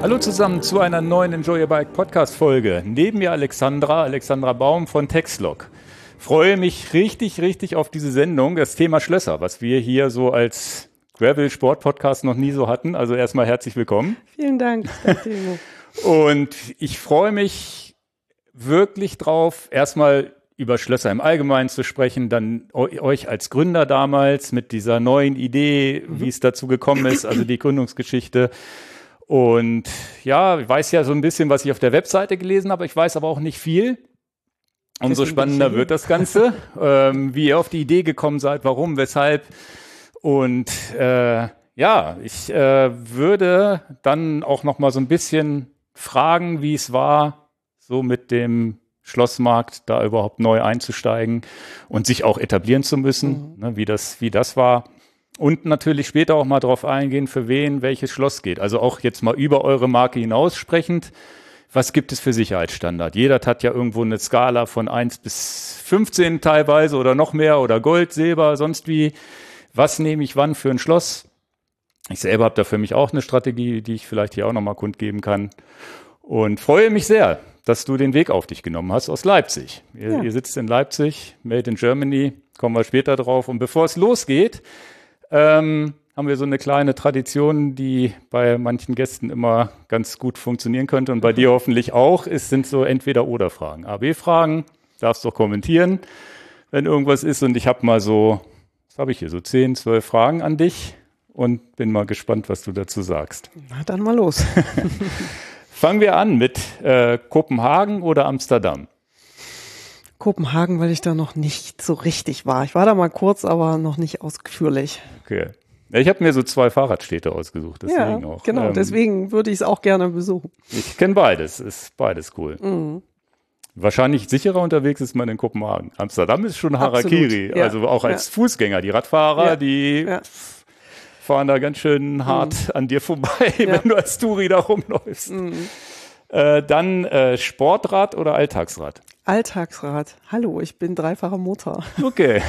Hallo zusammen zu einer neuen Enjoy Your Bike Podcast Folge. Neben mir Alexandra Baum von Textlog. Freue mich richtig auf diese Sendung, das Thema Schlösser, was wir hier so als Gravel Sport Podcast noch nie so hatten. Also erstmal herzlich willkommen. Vielen Dank. Und ich freue mich wirklich drauf, erstmal über Schlösser im Allgemeinen zu sprechen, dann euch als Gründer damals mit dieser neuen Idee, wie es dazu gekommen ist, also die Gründungsgeschichte. Und ja, ich weiß ja so ein bisschen, was ich auf der Webseite gelesen habe, ich weiß aber auch nicht viel. Umso spannender wird das Ganze, wie ihr auf die Idee gekommen seid, warum, weshalb. Und ich würde dann auch noch mal so ein bisschen fragen, wie es war, so mit dem Schlossmarkt da überhaupt neu einzusteigen und sich auch etablieren zu müssen, ne, wie das war. Und natürlich später auch mal drauf eingehen, für wen welches Schloss geht. Also auch jetzt mal über eure Marke hinaus sprechend. Was gibt es für Sicherheitsstandard? Jeder hat ja irgendwo eine Skala von 1 bis 15 teilweise oder noch mehr oder Gold, Silber, sonst wie. Was nehme ich wann für ein Schloss? Ich selber habe da für mich auch eine Strategie, die ich vielleicht hier auch nochmal kundgeben kann. Und freue mich sehr, dass du den Weg auf dich genommen hast aus Leipzig. Ihr sitzt in Leipzig, Made in Germany, kommen wir später drauf. Und bevor es losgeht, haben wir so eine kleine Tradition, die bei manchen Gästen immer ganz gut funktionieren könnte und bei dir hoffentlich auch. Es sind so Entweder-Oder-Fragen. A-B-Fragen, darfst doch kommentieren, wenn irgendwas ist. Und ich habe mal so, was habe ich hier, so 10, 12 Fragen an dich und bin mal gespannt, was du dazu sagst. Na, dann mal los. Fangen wir an mit Kopenhagen oder Amsterdam? Kopenhagen, weil ich da noch nicht so richtig war. Ich war da mal kurz, aber noch nicht ausführlich. Okay. Ja, ich habe mir so 2 Fahrradstädte ausgesucht, deswegen auch. Genau, deswegen würde ich es auch gerne besuchen. Ich kenne beides, ist beides cool. Mhm. Wahrscheinlich sicherer unterwegs ist man in Kopenhagen. Amsterdam ist schon Harakiri, ja. Also auch als Fußgänger. Die Radfahrer, die fahren da ganz schön hart an dir vorbei, wenn du als Touri da rumläufst. Dann Sportrad oder Alltagsrad? Alltagsrad. Hallo, ich bin dreifacher Mutter. Okay.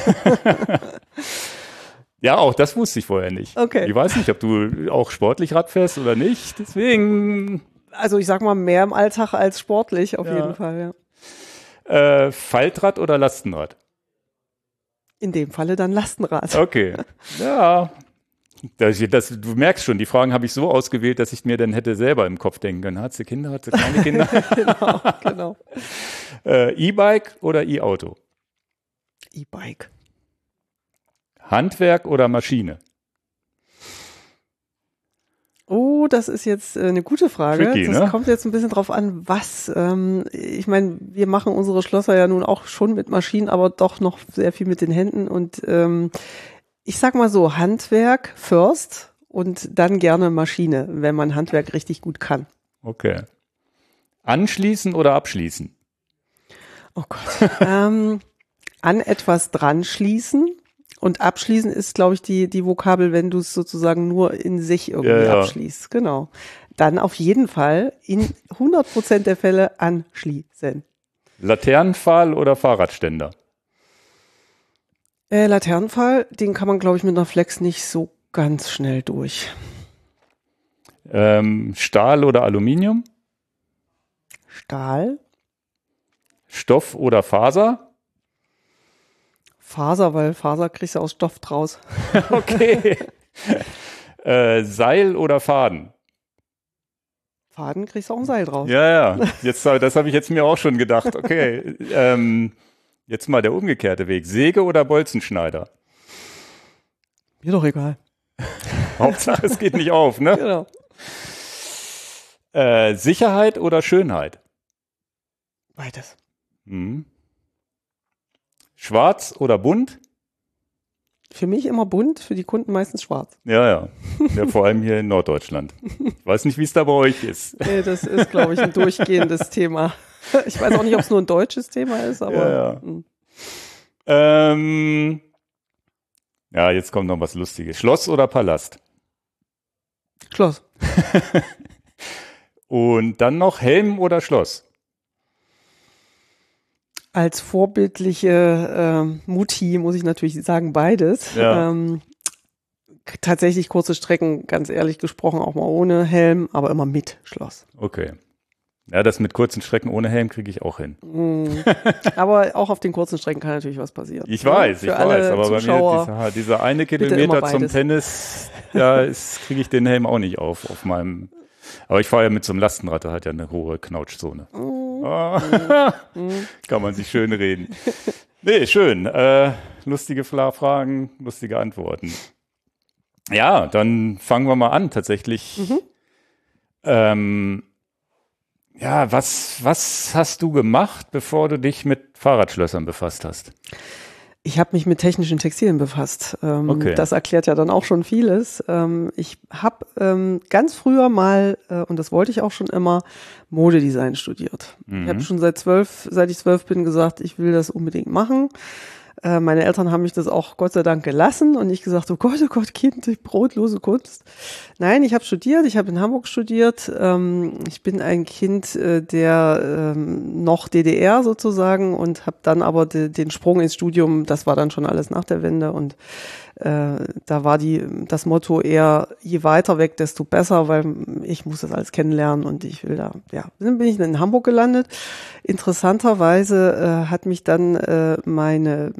Ja, auch das wusste ich vorher nicht. Okay. Ich weiß nicht, ob du auch sportlich Rad fährst oder nicht. Deswegen. Also ich sag mal mehr im Alltag als sportlich auf jeden Fall, ja. Faltrad oder Lastenrad? In dem Falle dann Lastenrad. Okay. Ja. Du merkst schon, die Fragen habe ich so ausgewählt, dass ich mir dann hätte selber im Kopf denken können. Hat sie Kinder, hat sie keine Kinder? Genau. E-Bike oder E-Auto? E-Bike. Handwerk oder Maschine? Oh, das ist jetzt eine gute Frage. Tricky, das ne? kommt jetzt ein bisschen drauf an, was. Ich meine, wir machen unsere Schlösser ja nun auch schon mit Maschinen, aber doch noch sehr viel mit den Händen. Und ich sag mal so, Handwerk first und dann gerne Maschine, wenn man Handwerk richtig gut kann. Okay. Anschließen oder abschließen? Oh Gott. An etwas dran schließen. Und abschließen ist, glaube ich, die Vokabel, wenn du es sozusagen nur in sich irgendwie abschließt. Genau. Dann auf jeden Fall in 100% der Fälle anschließen. Laternenpfahl oder Fahrradständer? Laternenpfahl, den kann man, glaube ich, mit einer Flex nicht so ganz schnell durch. Stahl oder Aluminium? Stahl. Stoff oder Faser? Faser, weil Faser kriegst du aus Stoff draus. Okay. Seil oder Faden? Faden kriegst du auch ein Seil draus. Ja. Das habe ich jetzt mir auch schon gedacht. Okay. Jetzt mal der umgekehrte Weg. Säge oder Bolzenschneider? Mir doch egal. Hauptsache, es geht nicht auf, ne? Genau. Sicherheit oder Schönheit? Beides. Schwarz oder bunt? Für mich immer bunt, für die Kunden meistens schwarz. Ja, vor allem hier in Norddeutschland. Ich weiß nicht, wie es da bei euch ist. Nee, das ist, glaube ich, ein durchgehendes Thema. Ich weiß auch nicht, ob es nur ein deutsches Thema ist, aber. Jetzt kommt noch was Lustiges. Schloss oder Palast? Schloss. Und dann noch Helm oder Schloss? Als vorbildliche Mutti muss ich natürlich sagen, beides. Ja. tatsächlich kurze Strecken, ganz ehrlich gesprochen, auch mal ohne Helm, aber immer mit Schloss. Okay. Ja, das mit kurzen Strecken ohne Helm kriege ich auch hin. Aber auch auf den kurzen Strecken kann natürlich was passieren. Ich weiß, aber Zuschauer, bei mir dieser eine Kilometer zum Tennis, da kriege ich den Helm auch nicht auf meinem. Aber ich fahre ja mit so einem Lastenrad, der hat ja eine hohe Knautschzone. Kann man sich schön reden. Nee, schön. Lustige Fragen, lustige Antworten. Ja, dann fangen wir mal an, tatsächlich. Ja, was hast du gemacht, bevor du dich mit Fahrradschlössern befasst hast? Ich habe mich mit technischen Textilien befasst. Okay. Das erklärt ja dann auch schon vieles. Ich habe ganz früher mal, und das wollte ich auch schon immer, Modedesign studiert. Ich habe schon seit ich 12 bin, gesagt, ich will das unbedingt machen. Meine Eltern haben mich das auch Gott sei Dank gelassen und ich gesagt, oh Gott, Kind, die brotlose Kunst. Nein, ich habe studiert, ich habe in Hamburg studiert. Ich bin ein Kind der noch DDR sozusagen und habe dann aber den Sprung ins Studium, das war dann schon alles nach der Wende und da war das Motto eher, je weiter weg, desto besser, weil ich muss das alles kennenlernen und ich will dann bin ich in Hamburg gelandet. Interessanterweise hat mich dann mein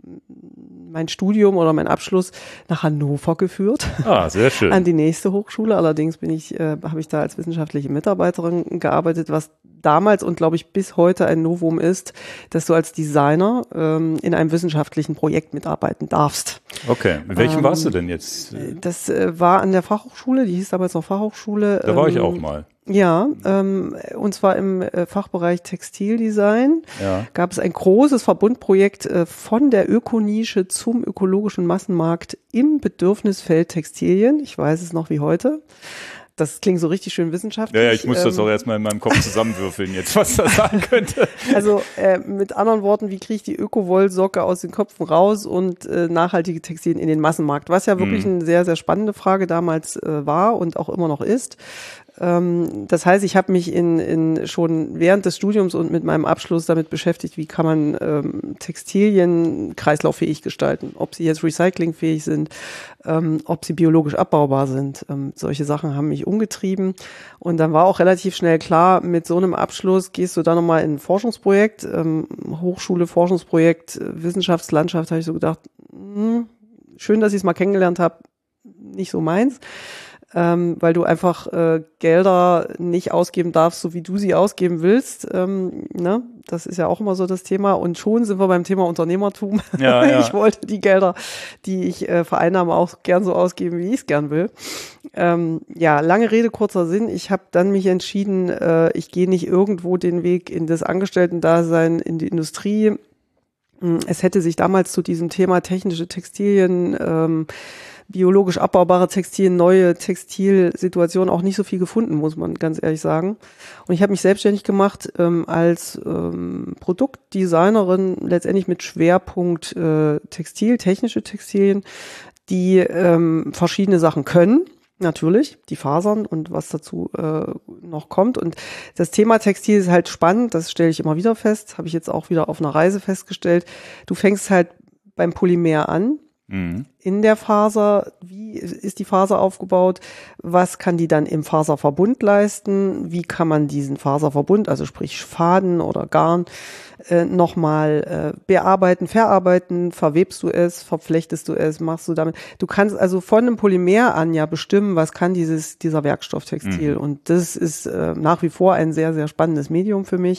Studium oder mein Abschluss nach Hannover geführt. Ah, sehr schön. An die nächste Hochschule. Allerdings habe ich da als wissenschaftliche Mitarbeiterin gearbeitet, was damals und glaube ich bis heute ein Novum ist, dass du als Designer in einem wissenschaftlichen Projekt mitarbeiten darfst. Okay, mit welchem warst du denn jetzt? Das war an der Fachhochschule, die hieß damals noch Fachhochschule. Da war ich auch mal. Ja, und zwar im Fachbereich Textildesign gab es ein großes Verbundprojekt von der Ökonische zum ökologischen Massenmarkt im Bedürfnisfeld Textilien. Ich weiß es noch wie heute. Das klingt so richtig schön wissenschaftlich. Ja, ich muss das auch erstmal in meinem Kopf zusammenwürfeln jetzt, was das sagen könnte. Also mit anderen Worten, wie kriege ich die Öko-Wollsocke aus den Köpfen raus und nachhaltige Textilien in den Massenmarkt? Was ja wirklich eine sehr, sehr spannende Frage damals war und auch immer noch ist. Das heißt, ich habe mich schon während des Studiums und mit meinem Abschluss damit beschäftigt, wie kann man Textilien kreislauffähig gestalten, ob sie jetzt recyclingfähig sind, ob sie biologisch abbaubar sind. Solche Sachen haben mich umgetrieben und dann war auch relativ schnell klar, mit so einem Abschluss gehst du dann nochmal in ein Forschungsprojekt, Hochschule, Forschungsprojekt, Wissenschaftslandschaft, habe ich so gedacht, schön, dass ich es mal kennengelernt habe, nicht so meins. Weil du einfach Gelder nicht ausgeben darfst, so wie du sie ausgeben willst. Ne? Das ist ja auch immer so das Thema. Und schon sind wir beim Thema Unternehmertum. Ja. Ich wollte die Gelder, die ich vereinnahme, auch gern so ausgeben, wie ich es gern will. Lange Rede, kurzer Sinn. Ich habe dann mich entschieden, ich gehe nicht irgendwo den Weg in das Angestellten-Dasein, in die Industrie. Es hätte sich damals zu diesem Thema technische Textilien, biologisch abbaubare Textilien, neue Textilsituationen auch nicht so viel gefunden, muss man ganz ehrlich sagen. Und ich habe mich selbstständig gemacht als Produktdesignerin, letztendlich mit Schwerpunkt technische Textilien, die verschiedene Sachen können. Natürlich, die Fasern und was dazu noch kommt. Und das Thema Textil ist halt spannend, das stelle ich immer wieder fest, habe ich jetzt auch wieder auf einer Reise festgestellt. Du fängst halt beim Polymer an. In der Faser, wie ist die Faser aufgebaut, was kann die dann im Faserverbund leisten, wie kann man diesen Faserverbund, also sprich Faden oder Garn, nochmal bearbeiten, verarbeiten, verwebst du es, verflechtest du es, machst du damit, du kannst also von einem Polymer an ja bestimmen, was kann dieser Werkstoff Textil und das ist nach wie vor ein sehr, sehr spannendes Medium für mich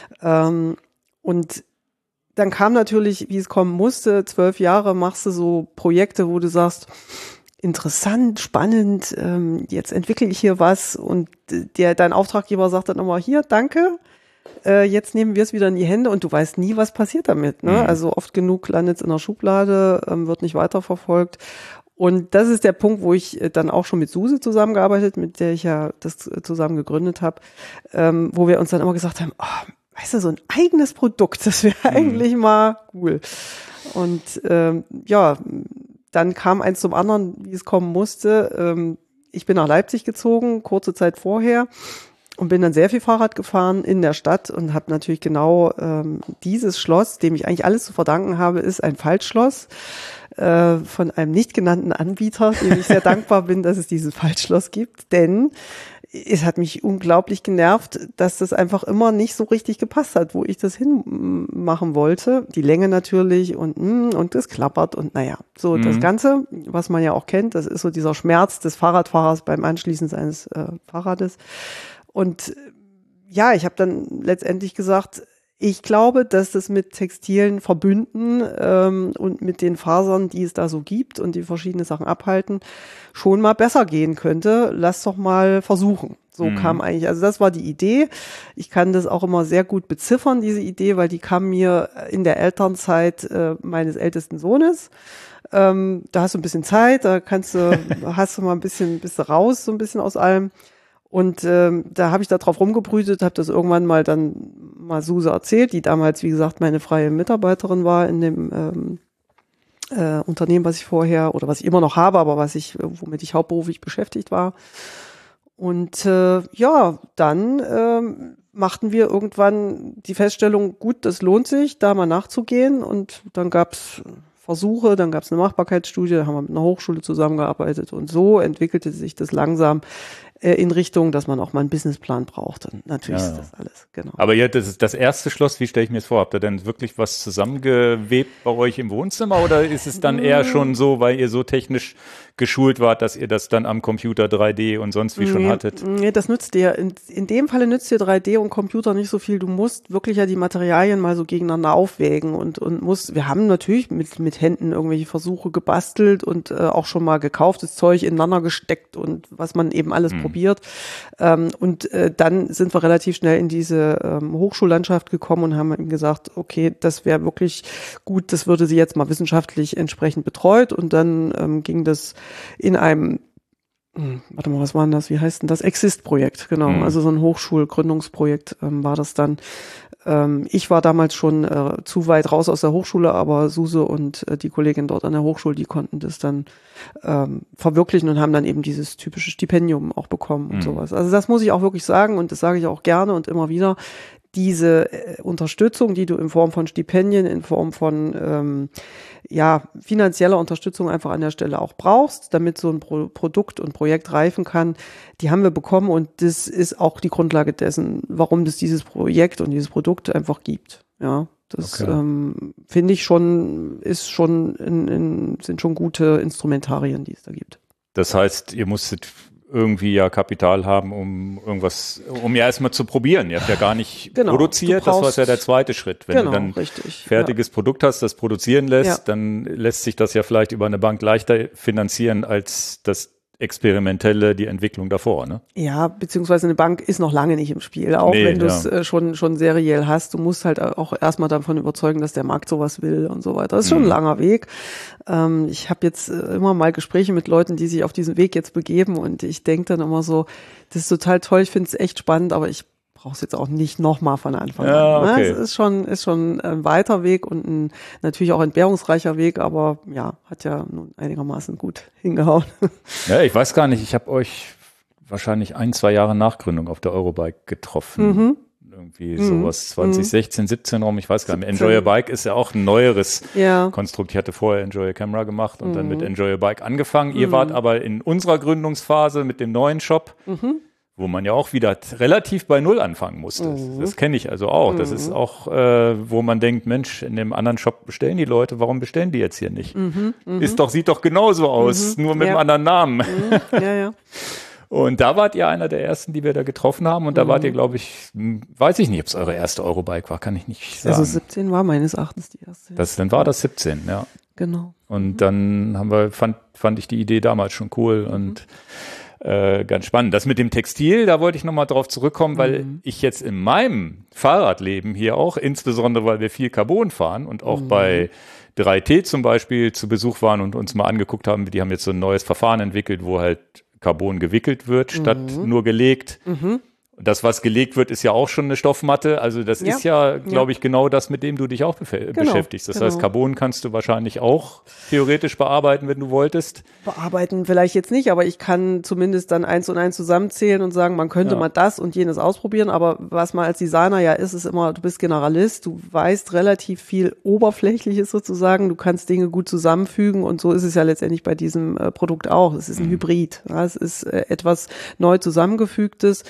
und dann kam natürlich, wie es kommen musste, 12 Jahre machst du so Projekte, wo du sagst, interessant, spannend, jetzt entwickle ich hier was und dein Auftraggeber sagt dann immer, hier, danke, jetzt nehmen wir es wieder in die Hände und du weißt nie, was passiert damit. Ne? Also oft genug landet es in der Schublade, wird nicht weiterverfolgt. Und das ist der Punkt, wo ich dann auch schon mit Suse zusammengearbeitet, mit der ich ja das zusammen gegründet habe, wo wir uns dann immer gesagt haben, weißt du, so ein eigenes Produkt, das wäre eigentlich mal cool. Und dann kam eins zum anderen, wie es kommen musste. Ich bin nach Leipzig gezogen, kurze Zeit vorher und bin dann sehr viel Fahrrad gefahren in der Stadt und habe natürlich genau dieses Schloss, dem ich eigentlich alles zu verdanken habe, ist ein Faltschloss. von einem nicht genannten Anbieter, dem ich sehr dankbar bin, dass es dieses Faltschloss gibt, denn es hat mich unglaublich genervt, dass das einfach immer nicht so richtig gepasst hat, wo ich das hinmachen wollte. Die Länge natürlich und das klappert und naja, so das Ganze, was man ja auch kennt, das ist so dieser Schmerz des Fahrradfahrers beim Anschließen seines Fahrrades. Und ja, ich habe dann letztendlich gesagt, ich glaube, dass das mit textilen Verbünden und mit den Fasern, die es da so gibt und die verschiedene Sachen abhalten, schon mal besser gehen könnte. Lass doch mal versuchen. So kam eigentlich, also das war die Idee. Ich kann das auch immer sehr gut beziffern, diese Idee, weil die kam mir in der Elternzeit meines ältesten Sohnes. Da hast du ein bisschen Zeit, da hast du mal bist du raus, so ein bisschen aus allem. Und da habe ich da drauf rumgebrütet, habe das irgendwann mal Suse erzählt, die damals, wie gesagt, meine freie Mitarbeiterin war in dem Unternehmen, was ich vorher oder was ich immer noch habe, aber womit ich hauptberuflich beschäftigt war. Und dann machten wir irgendwann die Feststellung, gut, das lohnt sich, da mal nachzugehen. Und dann gab's Versuche, dann gab's eine Machbarkeitsstudie, da haben wir mit einer Hochschule zusammengearbeitet und so entwickelte sich das langsam in Richtung, dass man auch mal einen Businessplan braucht. Und natürlich ist das alles, genau. Aber ja, das erste Schloss, wie stelle ich mir das vor? Habt ihr denn wirklich was zusammengewebt bei euch im Wohnzimmer oder ist es dann eher schon so, weil ihr so technisch geschult wart, dass ihr das dann am Computer 3D und sonst wie schon hattet? Nee, das nützt dir, in dem Falle nützt dir 3D und Computer nicht so viel. Du musst wirklich ja die Materialien mal so gegeneinander aufwägen und wir haben natürlich mit Händen irgendwelche Versuche gebastelt und auch schon mal gekauftes Zeug ineinander gesteckt und was man eben alles probiert. Dann sind wir relativ schnell in diese Hochschullandschaft gekommen und haben ihm gesagt, okay, das wäre wirklich gut, das würde sie jetzt mal wissenschaftlich entsprechend betreut und dann ging das in einem, warte mal, was war denn das, wie heißt denn das? Exist-Projekt, genau, also so ein Hochschulgründungsprojekt war das dann. Ich war damals schon zu weit raus aus der Hochschule, aber Suse und die Kollegin dort an der Hochschule, die konnten das dann verwirklichen und haben dann eben dieses typische Stipendium auch bekommen und sowas. Also das muss ich auch wirklich sagen und das sage ich auch gerne und immer wieder. Diese Unterstützung, die du in Form von Stipendien, in Form von finanzieller Unterstützung einfach an der Stelle auch brauchst, damit so ein Produkt und Projekt reifen kann, die haben wir bekommen und das ist auch die Grundlage dessen, warum es dieses Projekt und dieses Produkt einfach gibt. Ja, das finde ich schon, sind schon gute Instrumentarien, die es da gibt. Das heißt, ihr musstet irgendwie ja Kapital haben, um ja erstmal zu probieren. Ihr habt ja gar nicht produziert, das war ja der zweite Schritt. Wenn du dann fertiges Produkt hast, das produzieren lässt, dann lässt sich das ja vielleicht über eine Bank leichter finanzieren als das Experimentelle, die Entwicklung davor, ne? Ja, beziehungsweise eine Bank ist noch lange nicht im Spiel, auch wenn du es schon seriell hast. Du musst halt auch erstmal davon überzeugen, dass der Markt sowas will und so weiter. Das ist schon ein langer Weg. Ich habe jetzt immer mal Gespräche mit Leuten, die sich auf diesen Weg jetzt begeben und ich denke dann immer so, das ist total toll, ich finde es echt spannend, aber ich brauche es jetzt auch nicht nochmal von Anfang an. Okay. Es ist schon ein weiter Weg und natürlich auch entbehrungsreicher Weg, aber ja, hat ja nun einigermaßen gut hingehauen. Ja, ich weiß gar nicht, ich habe euch wahrscheinlich 1-2 Jahre nach Gründung auf der Eurobike getroffen. Irgendwie sowas 2016, 17 rum, ich weiß gar nicht. Enjoy a Bike ist ja auch ein neueres Konstrukt. Ich hatte vorher Enjoy a Camera gemacht und dann mit Enjoy a Bike angefangen. Ihr wart aber in unserer Gründungsphase mit dem neuen Shop, wo man ja auch wieder relativ bei Null anfangen musste. Das kenne ich also auch. Das ist auch, wo man denkt, Mensch, in dem anderen Shop bestellen die Leute, warum bestellen die jetzt hier nicht? Sieht doch genauso aus, nur mit einem anderen Namen. Ja. Und da wart ihr einer der ersten, die wir da getroffen haben. Und da wart ihr, glaube ich, weiß ich nicht, ob es eure erste Eurobike war, kann ich nicht sagen. Also 17 war meines Erachtens die erste. Dann war das 17, ja. Genau. Und dann fand ich die Idee damals schon cool und ganz spannend. Das mit dem Textil, da wollte ich nochmal drauf zurückkommen, weil ich jetzt in meinem Fahrradleben hier auch, insbesondere weil wir viel Carbon fahren und auch bei 3T zum Beispiel zu Besuch waren und uns mal angeguckt haben, die haben jetzt so ein neues Verfahren entwickelt, wo halt Carbon gewickelt wird, statt nur gelegt. Das, was gelegt wird, ist ja auch schon eine Stoffmatte. Also das ist ja, glaube ich, genau das, mit dem du dich auch beschäftigst. Das heißt, Carbon kannst du wahrscheinlich auch theoretisch bearbeiten, wenn du wolltest. Bearbeiten vielleicht jetzt nicht, aber ich kann zumindest dann 1 und 1 zusammenzählen und sagen, man könnte mal das und jenes ausprobieren. Aber was man als Designer ja ist immer, du bist Generalist, du weißt relativ viel Oberflächliches sozusagen, du kannst Dinge gut zusammenfügen und so ist es ja letztendlich bei diesem Produkt auch. Es ist ein Hybrid. Ja, es ist etwas neu zusammengefügtes.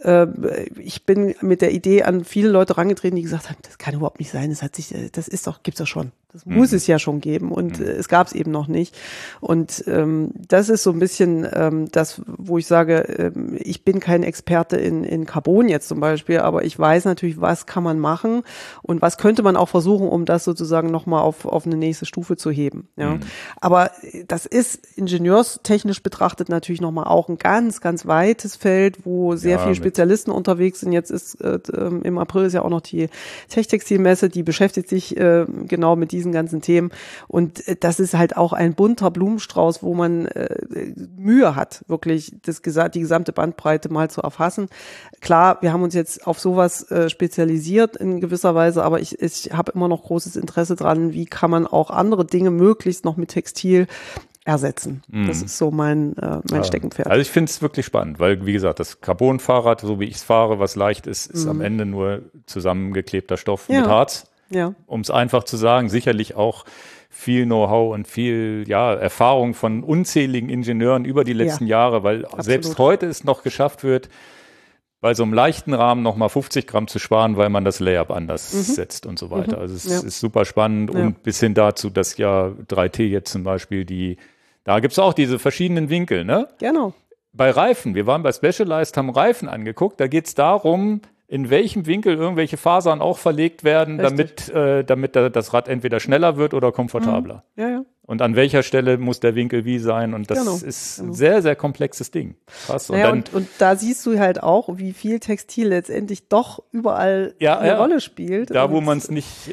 Ich bin mit der Idee an viele Leute rangetreten, die gesagt haben, das kann überhaupt nicht sein, gibt's doch schon. Das muss es ja schon geben und es gab es eben noch nicht. Und das ist so ein bisschen das, wo ich sage, ich bin kein Experte in Carbon jetzt zum Beispiel, aber ich weiß natürlich, was kann man machen und was könnte man auch versuchen, um das sozusagen nochmal auf eine nächste Stufe zu heben. Ja. Aber das ist ingenieurstechnisch betrachtet natürlich nochmal auch ein ganz, ganz weites Feld, wo sehr viele Spezialisten unterwegs sind. Jetzt ist im April ist ja auch noch die Techtextilmesse, die beschäftigt sich genau mit diesen ganzen Themen. Und das ist halt auch ein bunter Blumenstrauß, wo man Mühe hat, wirklich die gesamte Bandbreite mal zu erfassen. Klar, wir haben uns jetzt auf sowas spezialisiert in gewisser Weise, aber ich habe immer noch großes Interesse dran, wie kann man auch andere Dinge möglichst noch mit Textil ersetzen. Das ist so mein Steckenpferd. Also ich finde es wirklich spannend, weil, wie gesagt, das Carbon-Fahrrad, so wie ich es fahre, was leicht ist, ist am Ende nur zusammengeklebter Stoff mit Harz. Ja. Um es einfach zu sagen, sicherlich auch viel Know-how und viel Erfahrung von unzähligen Ingenieuren über die letzten Jahre, weil selbst heute es noch geschafft wird, bei so einem leichten Rahmen nochmal 50 Gramm zu sparen, weil man das Layup anders setzt und so weiter. Also es ist super spannend und bis hin dazu, dass ja 3T jetzt zum Beispiel da gibt's auch diese verschiedenen Winkel, ne? Genau. Bei Reifen, wir waren bei Specialized, haben Reifen angeguckt, da geht's darum, in welchem Winkel irgendwelche Fasern auch verlegt werden, damit das Rad entweder schneller wird oder komfortabler. Ja. Und an welcher Stelle muss der Winkel wie sein? Und das ist ein sehr, sehr komplexes Ding. Krass. Und da siehst du halt auch, wie viel Textil letztendlich doch überall eine Rolle spielt. Da, wo man es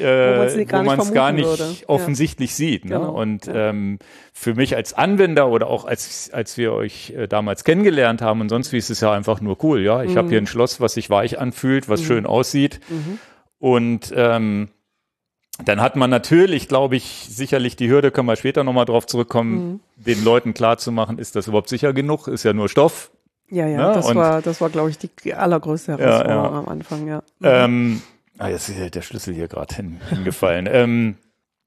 gar nicht offensichtlich sieht. Ne? Genau. Und für mich als Anwender oder auch als wir euch damals kennengelernt haben und sonst wie, ist es ja einfach nur cool. Ja, ich habe hier ein Schloss, was sich weich anfühlt, was schön aussieht. Und dann hat man natürlich, glaube ich, sicherlich die Hürde, können wir später nochmal drauf zurückkommen, den Leuten klarzumachen, ist das überhaupt sicher genug? Ist ja nur Stoff. Ja, das war, glaube ich, die allergrößte Herausforderung am Anfang, ja. Jetzt ist der Schlüssel hier gerade hingefallen.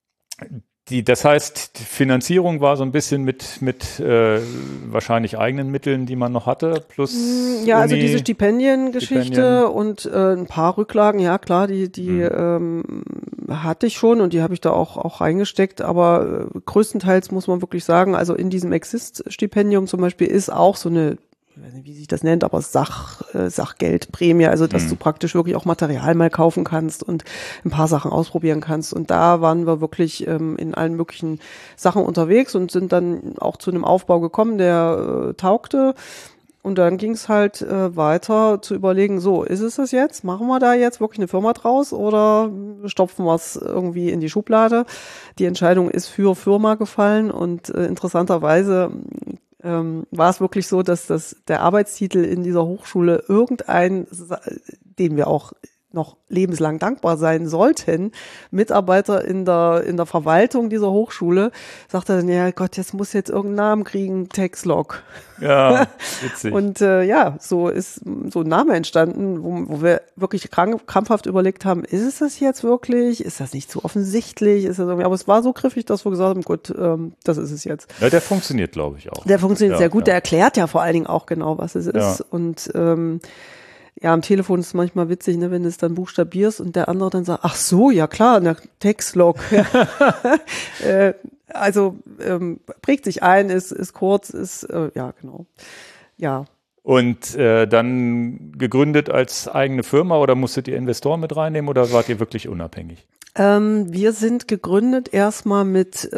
Das heißt, die Finanzierung war so ein bisschen mit wahrscheinlich eigenen Mitteln, die man noch hatte, plus also diese Stipendiengeschichte und ein paar Rücklagen, ja klar, die hatte ich schon und die habe ich da auch reingesteckt, aber größtenteils muss man wirklich sagen, also in diesem Exist-Stipendium zum Beispiel ist auch so eine, ich weiß nicht, wie sich das nennt, aber Sachgeldprämie, also dass du praktisch wirklich auch Material mal kaufen kannst und ein paar Sachen ausprobieren kannst. Und da waren wir wirklich in allen möglichen Sachen unterwegs und sind dann auch zu einem Aufbau gekommen, der taugte. Und dann ging es halt weiter zu überlegen, so, ist es das jetzt? Machen wir da jetzt wirklich eine Firma draus oder stopfen wir es irgendwie in die Schublade? Die Entscheidung ist für Firma gefallen und interessanterweise war es wirklich so, dass der Arbeitstitel in dieser Hochschule den wir auch noch lebenslang dankbar sein sollten, Mitarbeiter in der Verwaltung dieser Hochschule, sagte dann, ja Gott, jetzt muss jetzt irgendeinen Namen kriegen, Texlog. Ja, witzig. Und so ist so ein Name entstanden, wo wir wirklich krampfhaft überlegt haben, ist es das jetzt wirklich? Ist das nicht zu offensichtlich? Ist das irgendwie? Aber es war so griffig, dass wir gesagt haben, gut, das ist es jetzt. Ja, der funktioniert, glaube ich, auch. Der funktioniert sehr gut, der erklärt ja vor allen Dingen auch genau, was es ist. Und am Telefon ist es manchmal witzig, ne, wenn du es dann buchstabierst und der andere dann sagt, ach so, ja klar, Textlog. Prägt sich ein, ist kurz, genau. Ja. Und dann gegründet als eigene Firma oder musstet ihr Investoren mit reinnehmen oder wart ihr wirklich unabhängig? Wir sind gegründet erstmal mit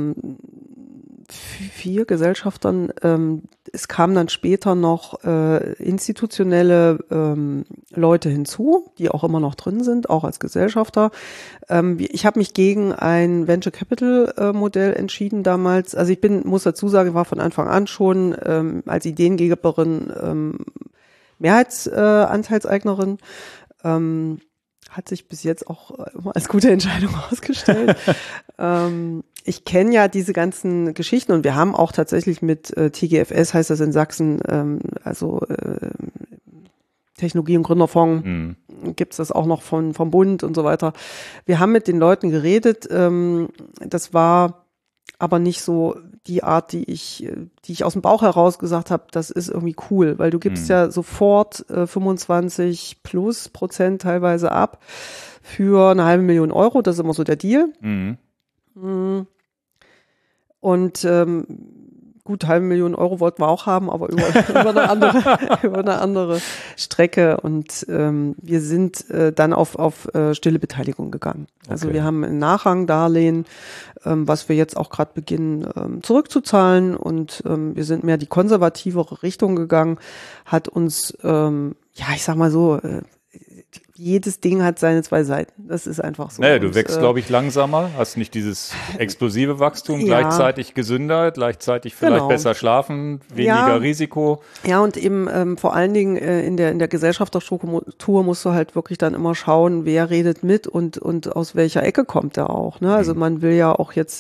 4 Gesellschaftern. Es kamen dann später noch institutionelle Leute hinzu, die auch immer noch drin sind, auch als Gesellschafter. Ich habe mich gegen ein Venture Capital Modell entschieden damals. Also muss dazu sagen, ich war von Anfang an schon als Ideengeberin Mehrheitsanteilseignerin. Hat sich bis jetzt auch immer als gute Entscheidung herausgestellt. Ich kenne ja diese ganzen Geschichten und wir haben auch tatsächlich mit TGFS, heißt das in Sachsen, Technologie- und Gründerfonds, gibt es das auch noch vom Bund und so weiter. Wir haben mit den Leuten geredet, das war aber nicht so die Art, die ich aus dem Bauch heraus gesagt habe, das ist irgendwie cool, weil du gibst ja sofort 25% teilweise ab für 500.000 Euro, das ist immer so der Deal. Und gut, 500.000 Euro wollten wir auch haben, aber über eine andere Strecke. Und wir sind dann auf stille Beteiligung gegangen. Also wir haben ein Nachrangdarlehen, was wir jetzt auch gerade beginnen zurückzuzahlen. Und wir sind mehr die konservativere Richtung gegangen, hat uns, ich sag mal so, jedes Ding hat seine zwei Seiten. Das ist einfach so. Naja, du wächst, glaube ich, langsamer, hast nicht dieses explosive Wachstum, gleichzeitig gesünder, gleichzeitig vielleicht besser schlafen, weniger Risiko. Ja, und eben vor allen Dingen in der Gesellschafterstruktur musst du halt wirklich dann immer schauen, wer redet mit und aus welcher Ecke kommt der auch. Ne? Also man will ja auch jetzt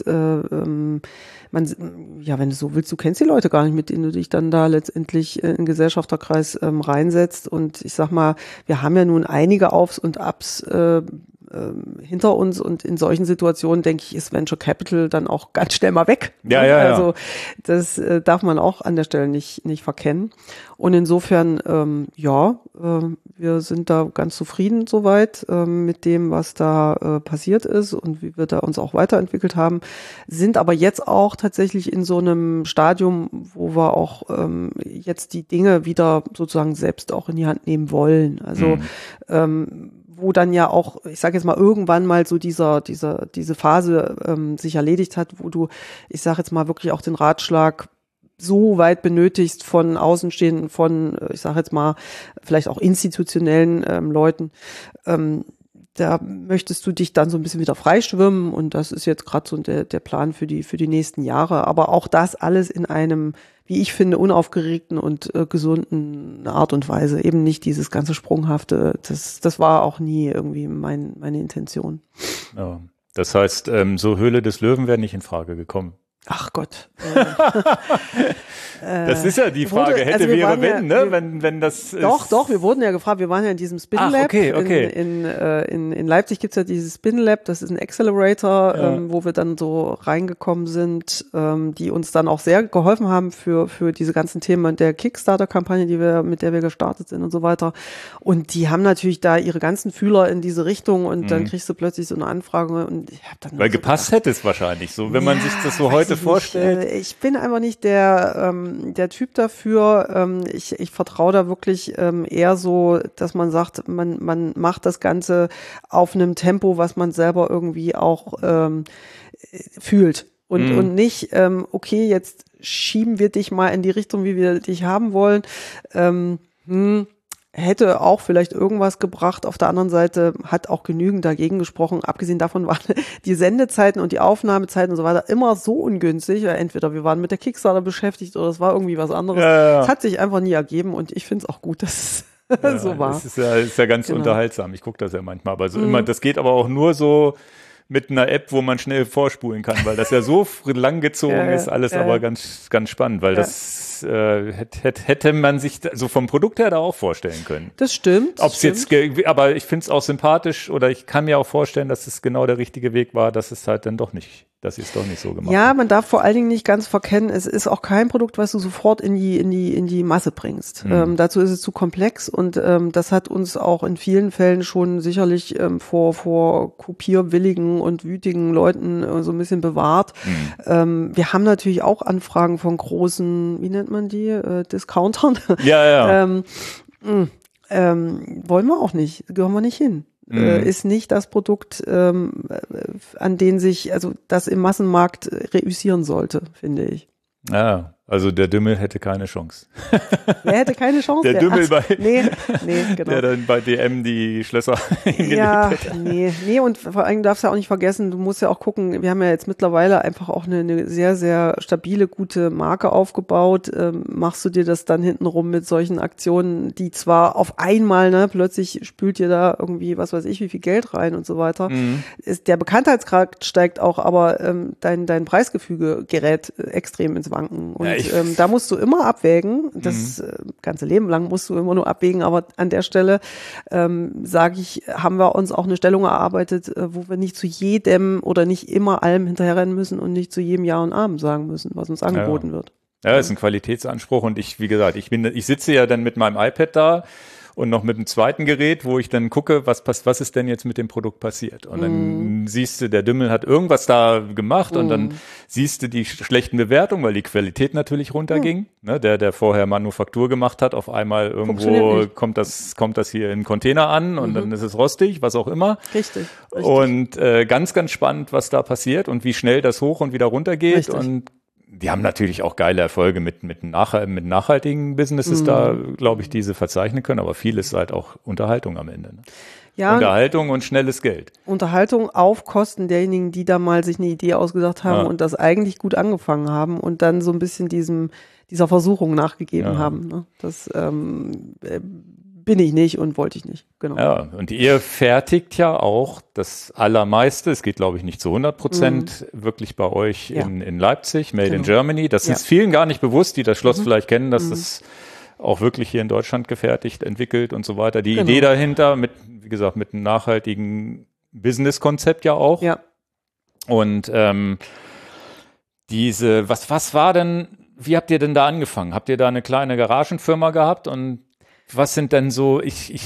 wenn du so willst, du kennst die Leute gar nicht, mit denen du dich dann da letztendlich in den Gesellschafterkreis reinsetzt. Und ich sag mal, wir haben ja nun einige Aufs und Abs hinter uns und in solchen Situationen, denke ich, ist Venture Capital dann auch ganz schnell mal weg. Also das darf man auch an der Stelle nicht verkennen. Und insofern, wir sind da ganz zufrieden soweit mit dem, was da passiert ist und wie wir da uns auch weiterentwickelt haben, sind aber jetzt auch tatsächlich in so einem Stadium, wo wir auch jetzt die Dinge wieder sozusagen selbst auch in die Hand nehmen wollen. Also wo dann ja auch, ich sage jetzt mal, irgendwann mal so diese Phase sich erledigt hat, wo du, ich sage jetzt mal, wirklich auch den Ratschlag so weit benötigst von Außenstehenden, von, ich sage jetzt mal, vielleicht auch institutionellen Leuten, da möchtest du dich dann so ein bisschen wieder freischwimmen und das ist jetzt gerade so der Plan für die nächsten Jahre. Aber auch das alles in einem, wie ich finde, unaufgeregten und gesunden Art und Weise. Eben nicht dieses ganze Sprunghafte. Das war auch nie irgendwie meine Intention. Ja, das heißt, so Höhle des Löwen wäre nicht in Frage gekommen. Ach Gott. Das ist ja die Frage, hätte, wäre, wenn, ne? Wenn das Doch, wir wurden ja gefragt, wir waren ja in diesem Spin Lab. Okay. In Leipzig gibt's ja dieses Spin Lab, das ist ein Accelerator, wo wir dann so reingekommen sind, die uns dann auch sehr geholfen haben für diese ganzen Themen der Kickstarter-Kampagne, mit der wir gestartet sind und so weiter. Und die haben natürlich da ihre ganzen Fühler in diese Richtung und dann kriegst du plötzlich so eine Anfrage und ich habe dann weil so gepasst hätte es wahrscheinlich so, wenn man sich das so heute vorstellt. Ich bin einfach nicht der Typ dafür. Ich vertraue da wirklich eher so, dass man sagt, man macht das Ganze auf einem Tempo, was man selber irgendwie auch fühlt. Und nicht, okay, jetzt schieben wir dich mal in die Richtung, wie wir dich haben wollen. Hätte auch vielleicht irgendwas gebracht. Auf der anderen Seite hat auch genügend dagegen gesprochen. Abgesehen davon waren die Sendezeiten und die Aufnahmezeiten und so weiter immer so ungünstig. Entweder wir waren mit der Kickstarter beschäftigt oder es war irgendwie was anderes. Es hat sich einfach nie ergeben und ich finde es auch gut, dass es so war. Das ist ja ganz unterhaltsam. Ich gucke das ja manchmal. Aber so immer, das geht aber auch nur so mit einer App, wo man schnell vorspulen kann, weil das ja so lang gezogen ist, alles aber ganz, ganz spannend, weil das hätte man sich so vom Produkt her da auch vorstellen können. Das stimmt. Aber ich finde es auch sympathisch oder ich kann mir auch vorstellen, dass es genau der richtige Weg war, dass es halt dann doch nicht, dass sie es doch nicht so gemacht Ja, haben. man darf vor allen Dingen nicht ganz verkennen, es ist auch kein Produkt, was du sofort in die Masse bringst. Dazu ist es zu komplex und das hat uns auch in vielen Fällen schon sicherlich vor kopierwilligen und wütigen Leuten so ein bisschen bewahrt. Wir haben natürlich auch Anfragen von großen, wie nennt man die, Discountern. Ja. Wollen wir auch nicht, gehören wir nicht hin. Ist nicht das Produkt, an den sich, also das im Massenmarkt reüssieren sollte, finde ich. Ja, Also der Dümmel hätte keine Chance. Wer hätte keine Chance? Der Dümmel nee, genau. Der dann bei DM die Schlösser hingelegt hätte. Nee, und vor allem darfst du ja auch nicht vergessen, du musst ja auch gucken, wir haben ja jetzt mittlerweile einfach auch eine sehr, sehr stabile, gute Marke aufgebaut. Machst du dir das dann hintenrum mit solchen Aktionen, die zwar auf einmal, ne, plötzlich spült dir da irgendwie, was weiß ich, wie viel Geld rein und so weiter. Der Bekanntheitsgrad steigt auch, aber dein Preisgefüge gerät extrem ins Wanken. Und da musst du immer abwägen, das ganze Leben lang musst du immer nur abwägen, aber an der Stelle, sage ich, haben wir uns auch eine Stellung erarbeitet, wo wir nicht zu jedem oder nicht immer allem hinterherrennen müssen und nicht zu jedem Ja und Amen sagen müssen, was uns angeboten wird. Ja, ist ein Qualitätsanspruch und wie gesagt, ich sitze ja dann mit meinem iPad da und noch mit dem zweiten Gerät, wo ich dann gucke, was ist denn jetzt mit dem Produkt passiert? Und dann siehst du, der Dümmel hat irgendwas da gemacht und dann siehst du die schlechten Bewertungen, weil die Qualität natürlich runterging. Ne, der vorher Manufaktur gemacht hat, auf einmal irgendwo kommt das hier in Container an und dann ist es rostig, was auch immer. Richtig. Und ganz, ganz spannend, was da passiert und wie schnell das hoch und wieder runter geht. Richtig. Und die haben natürlich auch geile Erfolge mit nachhaltigen Businesses da, glaube ich, die sie verzeichnen können, aber viel ist halt auch Unterhaltung am Ende. Ne? Ja, Unterhaltung und schnelles Geld. Unterhaltung auf Kosten derjenigen, die da mal sich eine Idee ausgedacht haben und das eigentlich gut angefangen haben und dann so ein bisschen dieser Versuchung nachgegeben haben. Ne? Das bin ich nicht und wollte ich nicht. Genau. Ja, und ihr fertigt ja auch das Allermeiste, es geht glaube ich nicht zu 100%, wirklich bei euch in Leipzig, Made in Germany. Das ist vielen gar nicht bewusst, die das Schloss vielleicht kennen, dass das auch wirklich hier in Deutschland gefertigt, entwickelt und so weiter. Die Idee dahinter wie gesagt, mit einem nachhaltigen Business-Konzept ja auch. Ja. Und was war denn, wie habt ihr denn da angefangen? Habt ihr da eine kleine Garagenfirma gehabt und was sind denn so,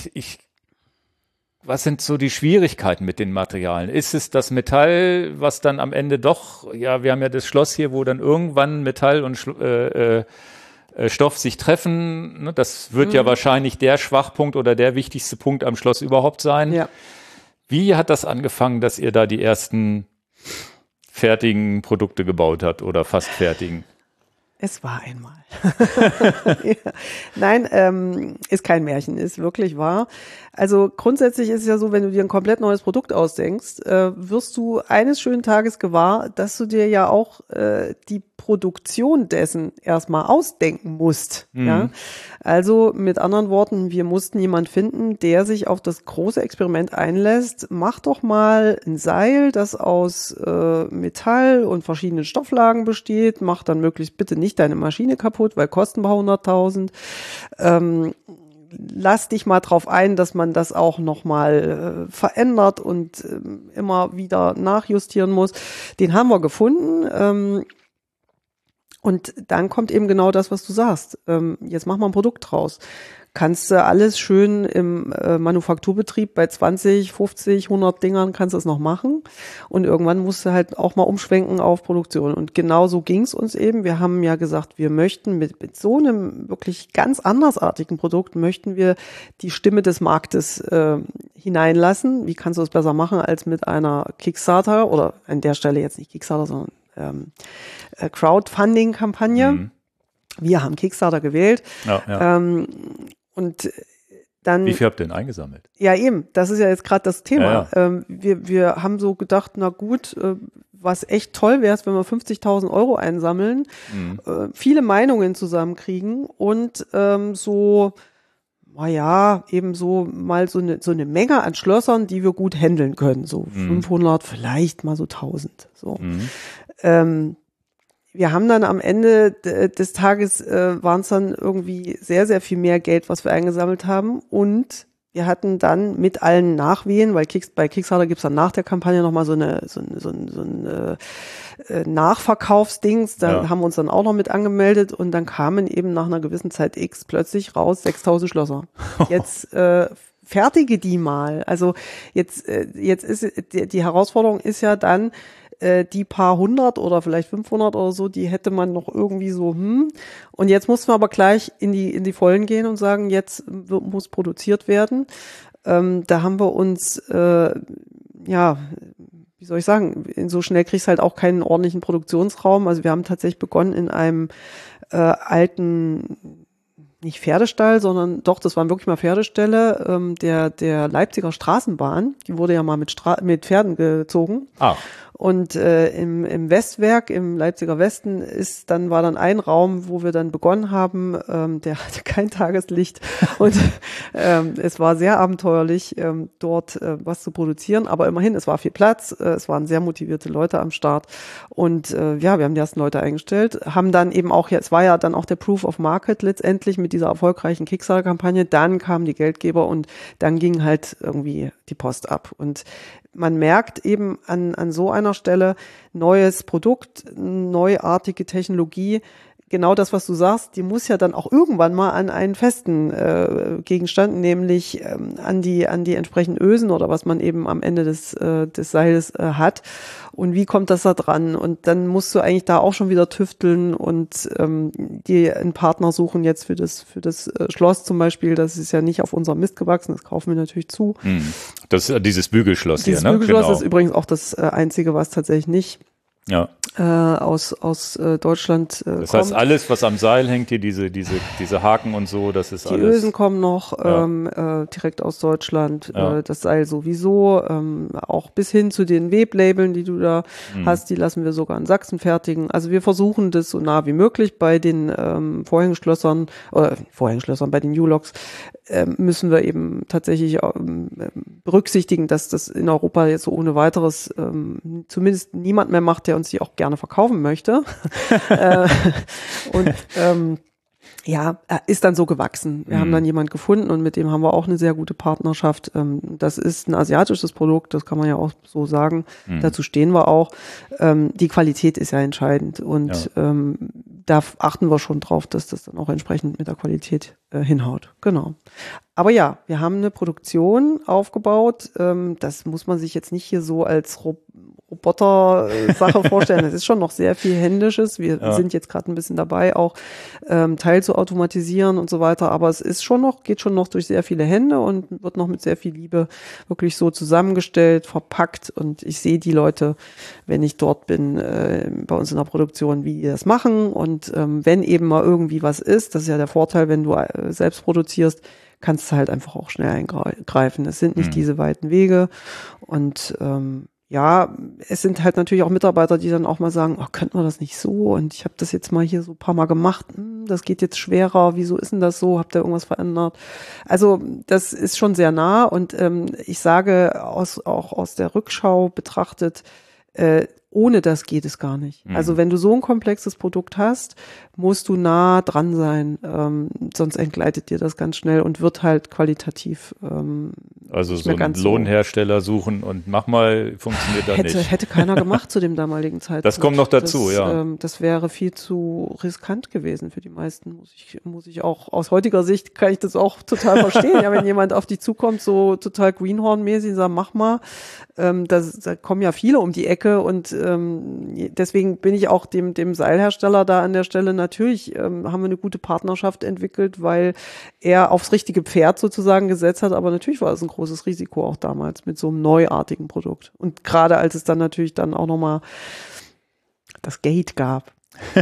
was sind so die Schwierigkeiten mit den Materialien? Ist es das Metall, was dann am Ende doch, wir haben ja das Schloss hier, wo dann irgendwann Metall und Stoff sich treffen. Ne? Das wird ja wahrscheinlich der Schwachpunkt oder der wichtigste Punkt am Schloss überhaupt sein. Ja. Wie hat das angefangen, dass ihr da die ersten fertigen Produkte gebaut habt oder fast fertigen? Es war einmal. Nein, ist kein Märchen, ist wirklich wahr. Also grundsätzlich ist es ja so, wenn du dir ein komplett neues Produkt ausdenkst, wirst du eines schönen Tages gewahr, dass du dir ja auch die Produktion dessen erstmal ausdenken musst. Ja? Also mit anderen Worten, wir mussten jemand finden, der sich auf das große Experiment einlässt. Mach doch mal ein Seil, das aus Metall und verschiedenen Stofflagen besteht. Mach dann möglichst bitte nicht deine Maschine kaputt, weil kosten wir 100.000. Lass dich mal drauf ein, dass man das auch nochmal verändert und immer wieder nachjustieren muss. Den haben wir gefunden. Und dann kommt eben genau das, was du sagst. Jetzt mach mal ein Produkt draus. Kannst du alles schön im Manufakturbetrieb bei 20, 50, 100 Dingern kannst du es noch machen. Und irgendwann musst du halt auch mal umschwenken auf Produktion. Und genau so ging es uns eben. Wir haben ja gesagt, wir möchten mit so einem wirklich ganz andersartigen Produkt, möchten wir die Stimme des Marktes hineinlassen. Wie kannst du es besser machen als mit einer Kickstarter oder an der Stelle jetzt nicht Kickstarter, sondern Crowdfunding-Kampagne. Wir haben Kickstarter gewählt. Und dann. Wie viel habt ihr denn eingesammelt? Ja, eben. Das ist ja jetzt gerade das Thema. Ja. Wir haben so gedacht, na gut, was echt toll wäre, wenn wir 50.000 Euro einsammeln, viele Meinungen zusammenkriegen und eben so mal so eine Menge an Schlössern, die wir gut handeln können. So 500, vielleicht mal so 1000. So. Wir haben dann am Ende des Tages waren es dann irgendwie sehr, sehr viel mehr Geld, was wir eingesammelt haben. Und wir hatten dann mit allen Nachwehen, weil bei Kickstarter gibt's dann nach der Kampagne nochmal so ein Nachverkaufsdings, da haben wir uns dann auch noch mit angemeldet und dann kamen eben nach einer gewissen Zeit X plötzlich raus 6.000 Schlösser. Jetzt fertige die mal. Also jetzt ist die Herausforderung ist ja dann, die paar hundert oder vielleicht 500 oder so, die hätte man noch irgendwie so, Und jetzt mussten wir aber gleich in die Vollen gehen und sagen, jetzt muss produziert werden. Da haben wir uns, wie soll ich sagen, so schnell kriegst du halt auch keinen ordentlichen Produktionsraum. Also wir haben tatsächlich begonnen in einem alten, nicht Pferdestall, sondern doch, das waren wirklich mal Pferdeställe, der Leipziger Straßenbahn, die wurde ja mal mit Pferden gezogen. Ach. Und im Westwerk, im Leipziger Westen, war dann ein Raum, wo wir dann begonnen haben, der hatte kein Tageslicht und es war sehr abenteuerlich, dort was zu produzieren, aber immerhin, es war viel Platz, es waren sehr motivierte Leute am Start und ja, wir haben die ersten Leute eingestellt, haben dann eben auch, es war ja dann auch der Proof of Market letztendlich mit dieser erfolgreichen Kickstarter-Kampagne, dann kamen die Geldgeber und dann ging halt irgendwie die Post ab und man merkt eben an so einer Stelle, neues Produkt, neuartige Technologie, genau das, was du sagst, die muss ja dann auch irgendwann mal an einen festen Gegenstand, nämlich an die entsprechenden Ösen oder was man eben am Ende des Seiles hat. Und wie kommt das da dran? Und dann musst du eigentlich da auch schon wieder tüfteln und dir einen Partner suchen jetzt für das Schloss zum Beispiel. Das ist ja nicht auf unserem Mist gewachsen, das kaufen wir natürlich zu. Das ist dieses Bügelschloss dieses hier, ne? Bügelschloss Genau. ist übrigens auch das einzige, was tatsächlich nicht aus Deutschland Das heißt, alles, was am Seil hängt, hier diese Haken und so, das ist die alles. Ösen kommen noch direkt aus Deutschland, das Seil sowieso, auch bis hin zu den Weblabeln, die du da hast, die lassen wir sogar in Sachsen fertigen. Also wir versuchen das so nah wie möglich bei den Vorhängeschlössern, bei den U-Locks müssen wir eben tatsächlich berücksichtigen, dass das in Europa jetzt so ohne weiteres zumindest niemand mehr macht, der uns die auch gerne verkaufen möchte. Ist dann so gewachsen. Wir haben dann jemand gefunden und mit dem haben wir auch eine sehr gute Partnerschaft. Das ist ein asiatisches Produkt, das kann man ja auch so sagen. Dazu stehen wir auch. Die Qualität ist ja entscheidend und da achten wir schon drauf, dass das dann auch entsprechend mit der Qualität hinhaut. Genau. Aber ja, wir haben eine Produktion aufgebaut. Das muss man sich jetzt nicht hier so als Roboter-Sache vorstellen. Das ist schon noch sehr viel Händisches. Wir sind jetzt gerade ein bisschen dabei, auch Teil zu automatisieren und so weiter. Aber es ist geht schon noch durch sehr viele Hände und wird noch mit sehr viel Liebe wirklich so zusammengestellt, verpackt. Und ich sehe die Leute, wenn ich dort bin, bei uns in der Produktion, wie die das machen. Und wenn eben mal irgendwie was ist, das ist ja der Vorteil, wenn du selbst produzierst, kannst du halt einfach auch schnell eingreifen. Es sind nicht diese weiten Wege und es sind halt natürlich auch Mitarbeiter, die dann auch mal sagen, könnte man das nicht so? Und ich habe das jetzt mal hier so ein paar Mal gemacht, das geht jetzt schwerer, wieso ist denn das so? Habt ihr irgendwas verändert? Also das ist schon sehr nah und ich sage auch aus der Rückschau betrachtet, ohne das geht es gar nicht. Also wenn du so ein komplexes Produkt hast, musst du nah dran sein, sonst entgleitet dir das ganz schnell und wird halt qualitativ also so einen Lohnhersteller suchen und mach mal, funktioniert da nicht. Hätte keiner gemacht zu dem damaligen Zeitpunkt. Das kommt noch dazu, das wäre viel zu riskant gewesen für die meisten, muss ich auch, aus heutiger Sicht kann ich das auch total verstehen. Ja, wenn jemand auf dich zukommt, so total Greenhorn-mäßig, sagt, mach mal, da kommen ja viele um die Ecke und deswegen bin ich auch dem Seilhersteller da an der Stelle natürlich, haben wir eine gute Partnerschaft entwickelt, weil er aufs richtige Pferd sozusagen gesetzt hat, aber natürlich war es ein großes Risiko auch damals mit so einem neuartigen Produkt. Und gerade als es dann natürlich dann auch nochmal das Gate gab.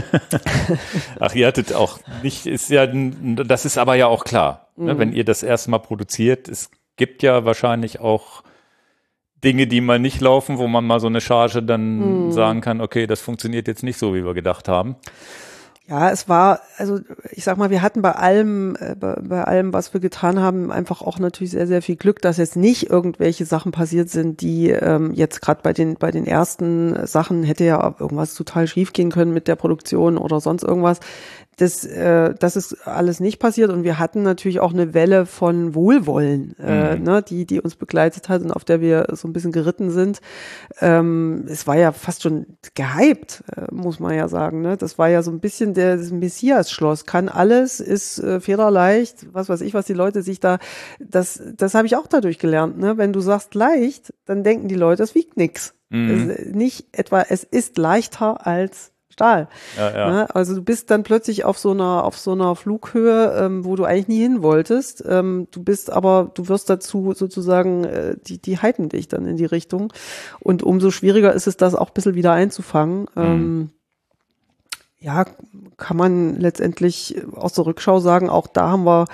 Ach, ihr hattet auch nicht, das ist aber ja auch klar, ne, wenn ihr das erste Mal produziert, es gibt ja wahrscheinlich auch Dinge, die mal nicht laufen, wo man mal so eine Charge dann sagen kann, okay, das funktioniert jetzt nicht so, wie wir gedacht haben. Ja, es war, also ich sag mal, wir hatten bei allem, was wir getan haben, einfach auch natürlich sehr, sehr viel Glück, dass jetzt nicht irgendwelche Sachen passiert sind, die jetzt gerade bei den ersten Sachen hätte ja irgendwas total schief gehen können mit der Produktion oder sonst irgendwas. Das ist alles nicht passiert und wir hatten natürlich auch eine Welle von Wohlwollen, die uns begleitet hat und auf der wir so ein bisschen geritten sind. Es war ja fast schon gehypt, muss man ja sagen. Ne? Das war ja so ein bisschen das Messias-Schloss, kann alles, ist federleicht, was weiß ich, was die Leute sich da, das habe ich auch dadurch gelernt. Ne? Wenn du sagst leicht, dann denken die Leute, das wiegt nix. Es ist nicht etwa, es ist leichter als Stahl. Ja, ja. Ne? Also du bist dann plötzlich auf so einer Flughöhe, wo du eigentlich nie hin wolltest. Du wirst dazu sozusagen, die hypen dich dann in die Richtung. Und umso schwieriger ist es, das auch ein bisschen wieder einzufangen. Ja, kann man letztendlich aus der Rückschau sagen, auch da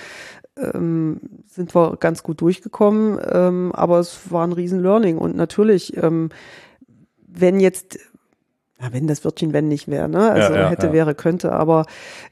sind wir ganz gut durchgekommen, aber es war ein riesen Learning. Und natürlich, wenn das Wörtchen wenn nicht wäre, ne? Also wäre, könnte, aber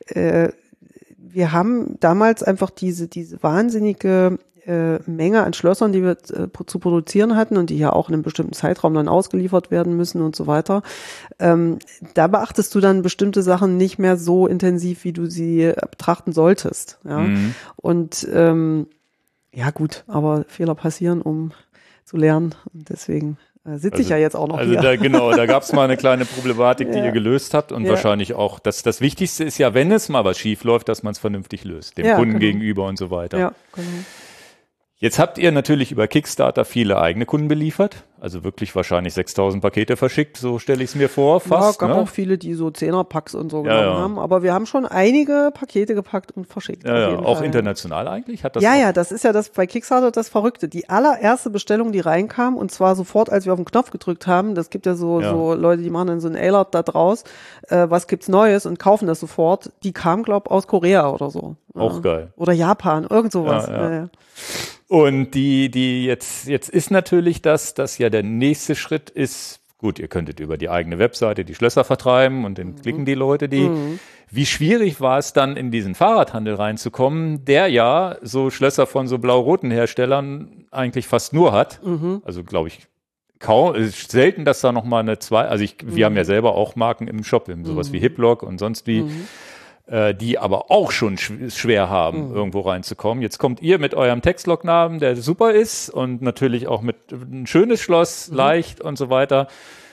wir haben damals einfach diese wahnsinnige Menge an Schlössern, die wir zu produzieren hatten und die ja auch in einem bestimmten Zeitraum dann ausgeliefert werden müssen und so weiter. Da beachtest du dann bestimmte Sachen nicht mehr so intensiv, wie du sie betrachten solltest. Ja? Und ja gut, aber Fehler passieren, um zu lernen. Und deswegen sitze ich ja jetzt auch noch hier. Da gab es mal eine kleine Problematik, die ihr gelöst habt und wahrscheinlich auch, das Wichtigste ist ja, wenn es mal was schief läuft, dass man es vernünftig löst, dem Kunden gegenüber und so weiter. Ja, genau. Jetzt habt ihr natürlich über Kickstarter viele eigene Kunden beliefert, also wirklich wahrscheinlich 6.000 Pakete verschickt, so stelle ich es mir vor, fast. Ja, gab auch viele, die so 10er-Packs und so genommen haben, aber wir haben schon einige Pakete gepackt und verschickt. Ja, auch Fall. International eigentlich? Hat das das ist ja das bei Kickstarter das Verrückte. Die allererste Bestellung, die reinkam, und zwar sofort, als wir auf den Knopf gedrückt haben, das gibt ja so Leute, die machen dann so ein Alert da draus, was gibt's Neues und kaufen das sofort, die kam, glaub aus Korea oder so. Auch geil. Oder Japan, irgend sowas. Ja. Und die jetzt ist natürlich dass ja der nächste Schritt ist, gut, ihr könntet über die eigene Webseite die Schlösser vertreiben und dann klicken die Leute die. Wie schwierig war es dann, in diesen Fahrradhandel reinzukommen, der ja so Schlösser von so blau-roten Herstellern eigentlich fast nur hat. Also glaube ich kaum, es ist selten, dass da noch mal wir haben ja selber auch Marken im Shop, sowas wie Hiplock und sonst wie. Die aber auch schon schwer haben, irgendwo reinzukommen. Jetzt kommt ihr mit eurem Textlog-Namen, der super ist und natürlich auch mit ein schönes Schloss, leicht und so weiter.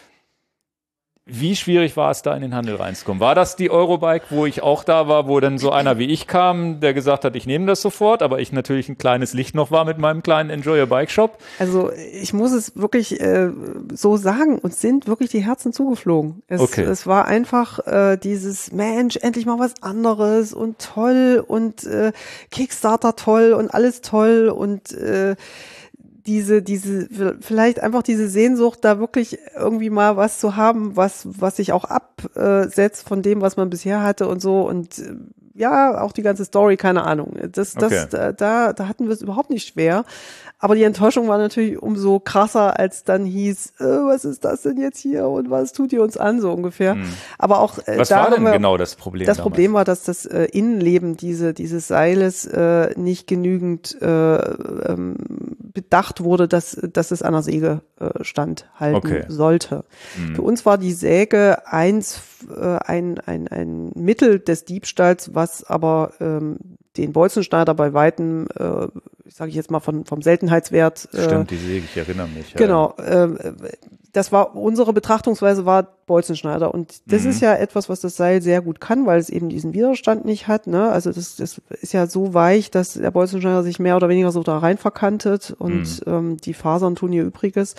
Wie schwierig war es, da in den Handel reinzukommen? War das die Eurobike, wo ich auch da war, wo dann so einer wie ich kam, der gesagt hat, ich nehme das sofort, aber ich natürlich ein kleines Licht noch war mit meinem kleinen Enjoy Your Bike Shop? Also ich muss es wirklich so sagen, uns sind wirklich die Herzen zugeflogen. Es war einfach dieses, Mensch, endlich mal was anderes und toll und Kickstarter toll und alles toll und vielleicht einfach diese Sehnsucht, da wirklich irgendwie mal was zu haben, was sich auch absetzt von dem, was man bisher hatte und so und auch die ganze Story, keine Ahnung. Da hatten wir es überhaupt nicht schwer. Aber die Enttäuschung war natürlich umso krasser, als dann hieß, was ist das denn jetzt hier und was tut ihr uns an, so ungefähr. Aber auch was war denn genau das Problem? Das Problem war, dass das Innenleben dieses Seiles nicht genügend bedacht wurde, dass es an der Säge standhalten sollte. Für uns war die Säge ein Mittel des Diebstahls, was aber den Bolzenschneider bei weitem, sage ich jetzt mal vom Seltenheitswert. Stimmt, die Säge, ich erinnere mich. Genau, das war unsere Betrachtungsweise, war Bolzenschneider und das ist ja etwas, was das Seil sehr gut kann, weil es eben diesen Widerstand nicht hat. Ne? Also das ist ja so weich, dass der Bolzenschneider sich mehr oder weniger so da rein verkantet und die Fasern tun ihr Übriges.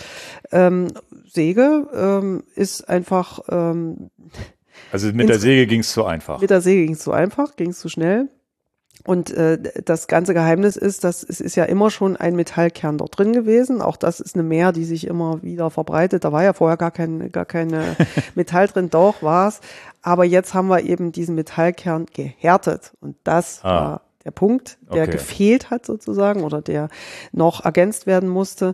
Säge ist einfach also mit der Säge ging es zu einfach. Mit der Säge ging es zu einfach, ging es zu schnell. Und das ganze Geheimnis ist, dass es ist ja immer schon ein Metallkern dort drin gewesen. Auch das ist eine Mehr, die sich immer wieder verbreitet. Da war ja vorher gar kein Metall drin, doch war's. Aber jetzt haben wir eben diesen Metallkern gehärtet. Und das war der Punkt, der gefehlt hat sozusagen oder der noch ergänzt werden musste.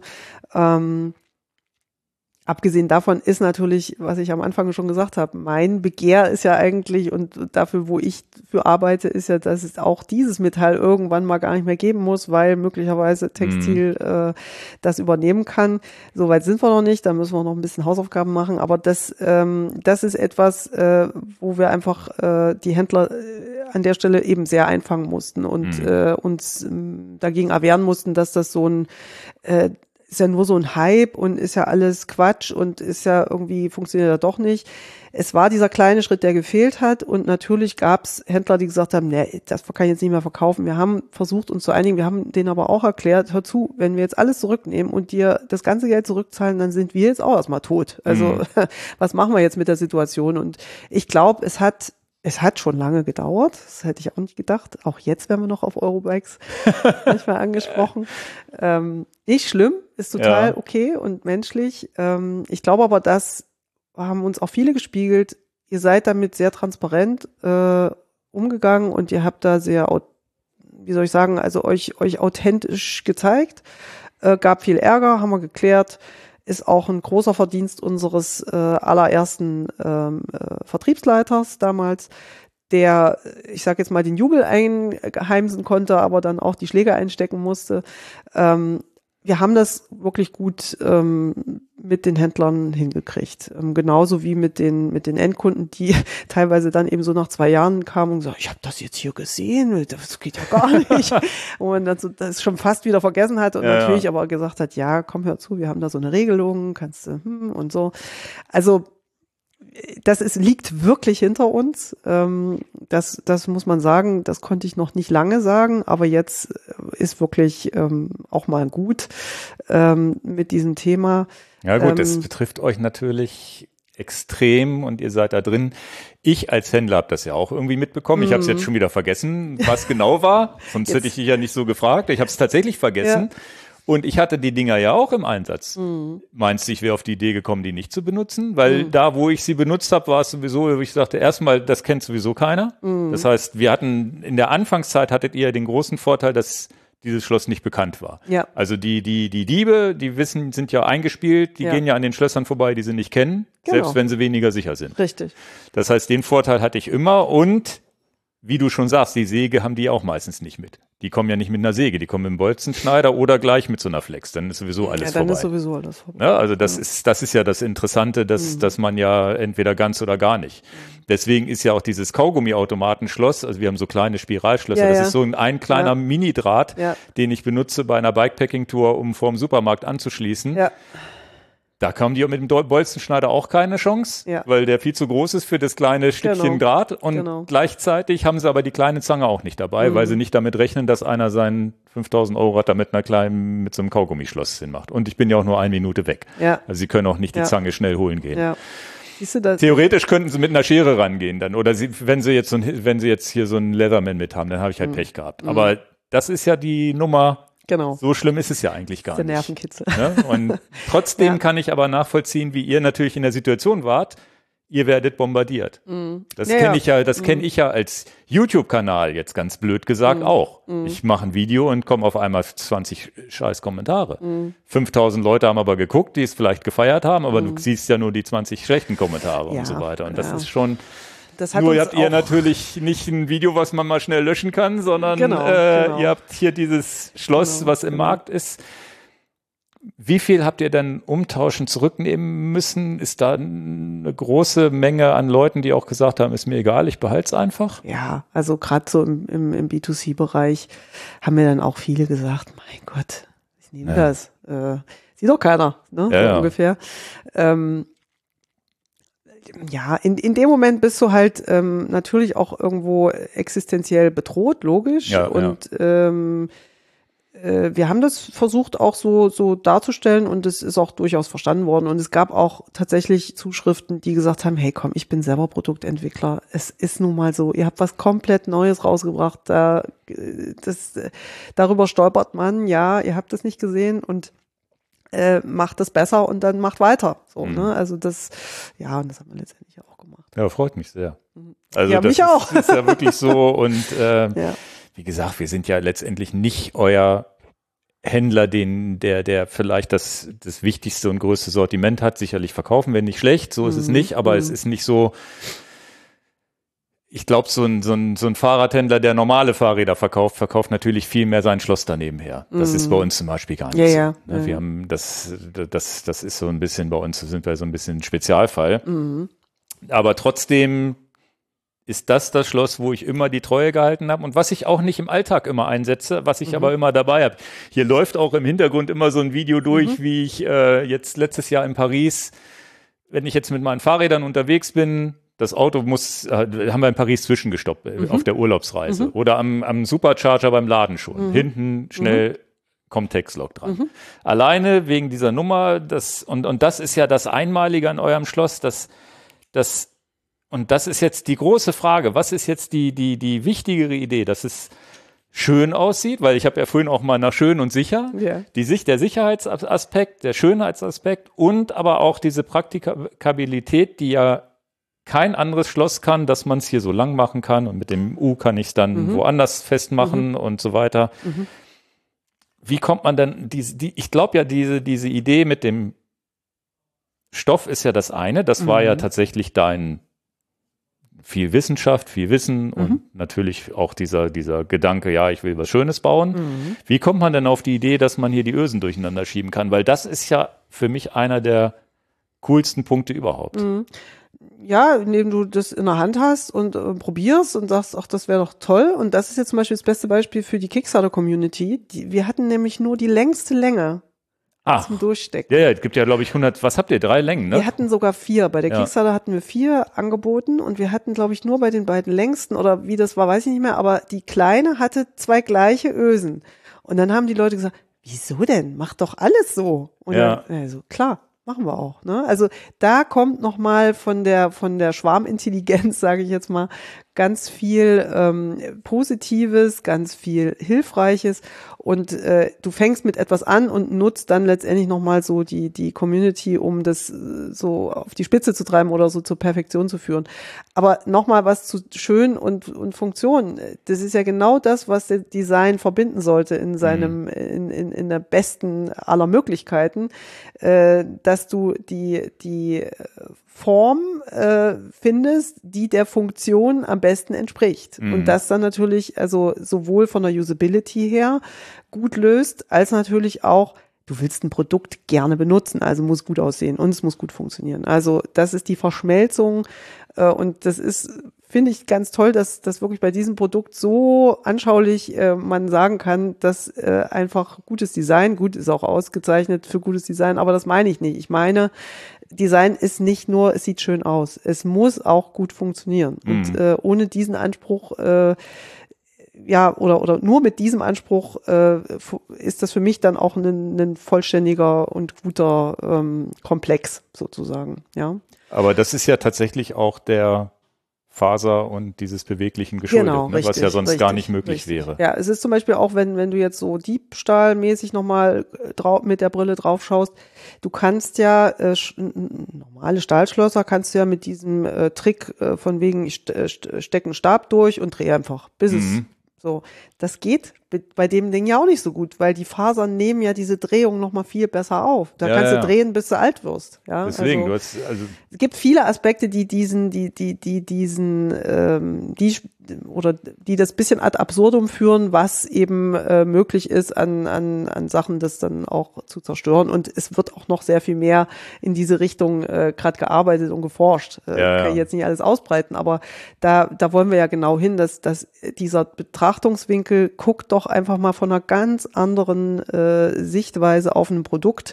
Abgesehen davon ist natürlich, was ich am Anfang schon gesagt habe, mein Begehr ist ja eigentlich und dafür, wo ich für arbeite, ist ja, dass es auch dieses Metall irgendwann mal gar nicht mehr geben muss, weil möglicherweise Textil das übernehmen kann. Soweit sind wir noch nicht, da müssen wir noch ein bisschen Hausaufgaben machen, aber das ist etwas, wo wir einfach die Händler an der Stelle eben sehr einfangen mussten und uns dagegen erwehren mussten, dass das so ein ist ja nur so ein Hype und ist ja alles Quatsch und ist ja irgendwie, funktioniert ja doch nicht. Es war dieser kleine Schritt, der gefehlt hat und natürlich gab es Händler, die gesagt haben, nee, das kann ich jetzt nicht mehr verkaufen. Wir haben versucht, uns zu einigen, wir haben denen aber auch erklärt, hör zu, wenn wir jetzt alles zurücknehmen und dir das ganze Geld zurückzahlen, dann sind wir jetzt auch erstmal tot. Also was machen wir jetzt mit der Situation? Und ich glaube, es hat schon lange gedauert, das hätte ich auch nicht gedacht. Auch jetzt werden wir noch auf Eurobikes manchmal angesprochen. Nicht schlimm, ist total okay und menschlich. Ich glaube aber, das haben uns auch viele gespiegelt. Ihr seid damit sehr transparent umgegangen und ihr habt da sehr, wie soll ich sagen, also euch authentisch gezeigt. Gab viel Ärger, haben wir geklärt. Ist auch ein großer Verdienst unseres allerersten Vertriebsleiters damals, der, ich sage jetzt mal, den Jubel einheimsen konnte, aber dann auch die Schläge einstecken musste. Wir haben das wirklich gut mit den Händlern hingekriegt. Genauso wie mit den Endkunden, die teilweise dann eben so nach 2 Jahren kamen und gesagt, ich habe das jetzt hier gesehen, das geht ja gar nicht. Und man dann so, das schon fast wieder vergessen hat und natürlich aber gesagt hat, ja, komm, hör zu, wir haben da so eine Regelung, kannst du und so. Also liegt wirklich hinter uns. Das muss man sagen, das konnte ich noch nicht lange sagen, aber jetzt ist wirklich auch mal gut mit diesem Thema. Ja gut, das betrifft euch natürlich extrem und ihr seid da drin. Ich als Händler habe das ja auch irgendwie mitbekommen. Ich habe es jetzt schon wieder vergessen, was genau war. Sonst hätte ich dich ja nicht so gefragt. Ich habe es tatsächlich vergessen. Ja. Und ich hatte die Dinger ja auch im Einsatz. Meinst du, ich wäre auf die Idee gekommen, die nicht zu benutzen? Weil da, wo ich sie benutzt habe, war es sowieso, wo ich sagte, erstmal, das kennt sowieso keiner. Das heißt, wir hatten, in der Anfangszeit hattet ihr den großen Vorteil, dass dieses Schloss nicht bekannt war. Ja. Also die Diebe, die wissen, sind ja eingespielt, die gehen ja an den Schlössern vorbei, die sie nicht kennen, selbst wenn sie weniger sicher sind. Richtig. Das heißt, den Vorteil hatte ich immer und wie du schon sagst, die Säge haben die auch meistens nicht mit. Die kommen ja nicht mit einer Säge, die kommen mit einem Bolzenschneider oder gleich mit so einer Flex. Dann ist sowieso alles vorbei. Ja, dann ist sowieso alles vorbei. Ja, also das ist ja das Interessante, dass man ja entweder ganz oder gar nicht. Deswegen ist ja auch dieses Kaugummi-Automatenschloss, also wir haben so kleine Spiralschlösser, das ist so ein kleiner Mini-Draht, den ich benutze bei einer Bikepacking-Tour, um vorm Supermarkt anzuschließen. Ja. Da kam die mit dem Bolzenschneider auch keine Chance, weil der viel zu groß ist für das kleine Stückchen Draht. Und gleichzeitig haben sie aber die kleine Zange auch nicht dabei, weil sie nicht damit rechnen, dass einer seinen 5.000 € Ratter mit mit so einem Kaugummischloss hinmacht. Und ich bin ja auch nur 1 Minute weg. Ja. Also sie können auch nicht die Zange schnell holen gehen. Ja. Siehst du das? Theoretisch könnten sie mit einer Schere rangehen dann. Oder wenn sie jetzt hier so einen Leatherman mit haben, dann habe ich halt Pech gehabt. Aber das ist ja die Nummer. Genau. So schlimm ist es ja eigentlich gar nicht. Der Nervenkitzel. Ne? Und trotzdem kann ich aber nachvollziehen, wie ihr natürlich in der Situation wart. Ihr werdet bombardiert. Das kenne ich ja als YouTube-Kanal jetzt ganz blöd gesagt auch. Ich mache ein Video und komme auf einmal 20 scheiß Kommentare. 5.000 Leute haben aber geguckt, die es vielleicht gefeiert haben, aber du siehst ja nur die 20 schlechten Kommentare und so weiter. Und das ist schon... Nur habt ihr natürlich nicht ein Video, was man mal schnell löschen kann, sondern ihr habt hier dieses Schloss, was im Markt ist. Wie viel habt ihr denn umtauschen zurücknehmen müssen? Ist da eine große Menge an Leuten, die auch gesagt haben, ist mir egal, ich behalte es einfach? Ja, also gerade so im B2C-Bereich haben mir dann auch viele gesagt, mein Gott, ich nehme das. Sieht doch keiner, ne? So ungefähr. Ja, in dem Moment bist du halt natürlich auch irgendwo existenziell bedroht, logisch. Ja, und wir haben das versucht auch so darzustellen und es ist auch durchaus verstanden worden. Und es gab auch tatsächlich Zuschriften, die gesagt haben, hey komm, ich bin selber Produktentwickler. Es ist nun mal so, ihr habt was komplett Neues rausgebracht. Darüber stolpert man, ja, ihr habt das nicht gesehen und macht es besser und dann macht weiter. So, ne? Also und das haben wir letztendlich auch gemacht. Ja, freut mich sehr. Also ja, mich auch. Das ist ja wirklich so und wie gesagt, wir sind ja letztendlich nicht euer Händler, der vielleicht das wichtigste und größte Sortiment hat. Sicherlich verkaufen wir nicht schlecht, so ist es nicht, aber es ist nicht so. Ich glaube, so ein Fahrradhändler, der normale Fahrräder verkauft natürlich viel mehr sein Schloss daneben her. Das ist bei uns zum Beispiel gar nicht so. Wir haben das ist so ein bisschen bei uns, sind wir so ein bisschen ein Spezialfall. Aber trotzdem ist das Schloss, wo ich immer die Treue gehalten habe und was ich auch nicht im Alltag immer einsetze, was ich aber immer dabei habe. Hier läuft auch im Hintergrund immer so ein Video durch, wie ich jetzt letztes Jahr in Paris, wenn ich jetzt mit meinen Fahrrädern unterwegs bin, das Auto haben wir in Paris zwischengestoppt auf der Urlaubsreise oder am Supercharger beim Laden schon. Hinten schnell kommt Textlog dran. Alleine wegen dieser Nummer, und das ist ja das Einmalige an eurem Schloss, und das ist jetzt die große Frage, was ist jetzt die wichtigere Idee, dass es schön aussieht, weil ich habe ja vorhin auch mal nach schön und sicher, der Sicherheitsaspekt, der Schönheitsaspekt und aber auch diese Praktikabilität, die ja kein anderes Schloss kann, dass man es hier so lang machen kann und mit dem U kann ich es dann woanders festmachen und so weiter. Wie kommt man denn, ich glaube ja, diese Idee mit dem Stoff ist ja das eine, das war ja tatsächlich viel Wissenschaft, viel Wissen und natürlich auch dieser Gedanke, ja, ich will was Schönes bauen. Wie kommt man denn auf die Idee, dass man hier die Ösen durcheinander schieben kann? Weil das ist ja für mich einer der coolsten Punkte überhaupt. Ja, indem du das in der Hand hast und probierst und sagst, ach, das wäre doch toll. Und das ist jetzt zum Beispiel das beste Beispiel für die Kickstarter-Community. Wir hatten nämlich nur die längste Länge. Zum Durchstecken. Ja, es gibt ja, glaube ich, 100, was habt ihr, 3 Längen, ne? Wir hatten sogar 4. Bei der Kickstarter hatten wir 4 angeboten und wir hatten, glaube ich, nur bei den beiden längsten oder wie das war, weiß ich nicht mehr, aber die kleine hatte 2 gleiche Ösen. Und dann haben die Leute gesagt, wieso denn? Mach doch alles so. Und dann, also, klar, machen wir auch, ne? Also, da kommt nochmal von der Schwarmintelligenz, sage ich jetzt mal, ganz viel Positives, ganz viel Hilfreiches und du fängst mit etwas an und nutzt dann letztendlich nochmal so die Community, um das so auf die Spitze zu treiben oder so zur Perfektion zu führen. Aber nochmal was zu Schön und Funktion. Das ist ja genau das, was der Design verbinden sollte in seinem, in der besten aller Möglichkeiten, dass du die Form findest, die der Funktion am besten entspricht. Und das dann natürlich, also sowohl von der Usability her gut löst, als natürlich auch, du willst ein Produkt gerne benutzen, also muss gut aussehen und es muss gut funktionieren. Also das ist die Verschmelzung und das ist, finde ich, ganz toll, dass das wirklich bei diesem Produkt so anschaulich man sagen kann, dass einfach gutes Design, gut ist auch ausgezeichnet für gutes Design, aber das meine ich nicht. Ich meine, Design ist nicht nur, es sieht schön aus, es muss auch gut funktionieren. Und ohne diesen Anspruch, oder nur mit diesem Anspruch ist das für mich dann auch ein vollständiger und guter Komplex sozusagen, ja. Aber das ist ja tatsächlich auch der Faser und dieses beweglichen geschuldet, genau, richtig, was ja sonst gar nicht möglich wäre. Ja, es ist zum Beispiel auch, wenn du jetzt so diebstahlmäßig nochmal mit der Brille drauf schaust, du kannst ja normale Stahlschlösser kannst du ja mit diesem Trick von wegen ich stecke einen Stab durch und drehe einfach, bis es so. Das geht bei dem Ding ja auch nicht so gut, weil die Fasern nehmen ja diese Drehung noch mal viel besser auf. Da kannst du drehen, bis du alt wirst. Ja, deswegen. Also, es gibt viele Aspekte, die das bisschen ad absurdum führen, was eben möglich ist an Sachen, das dann auch zu zerstören. Und es wird auch noch sehr viel mehr in diese Richtung gerade gearbeitet und geforscht. Kann ich jetzt nicht alles ausbreiten, aber da wollen wir ja genau hin, dass dieser Betrachtungswinkel guckt doch einfach mal von einer ganz anderen Sichtweise auf ein Produkt.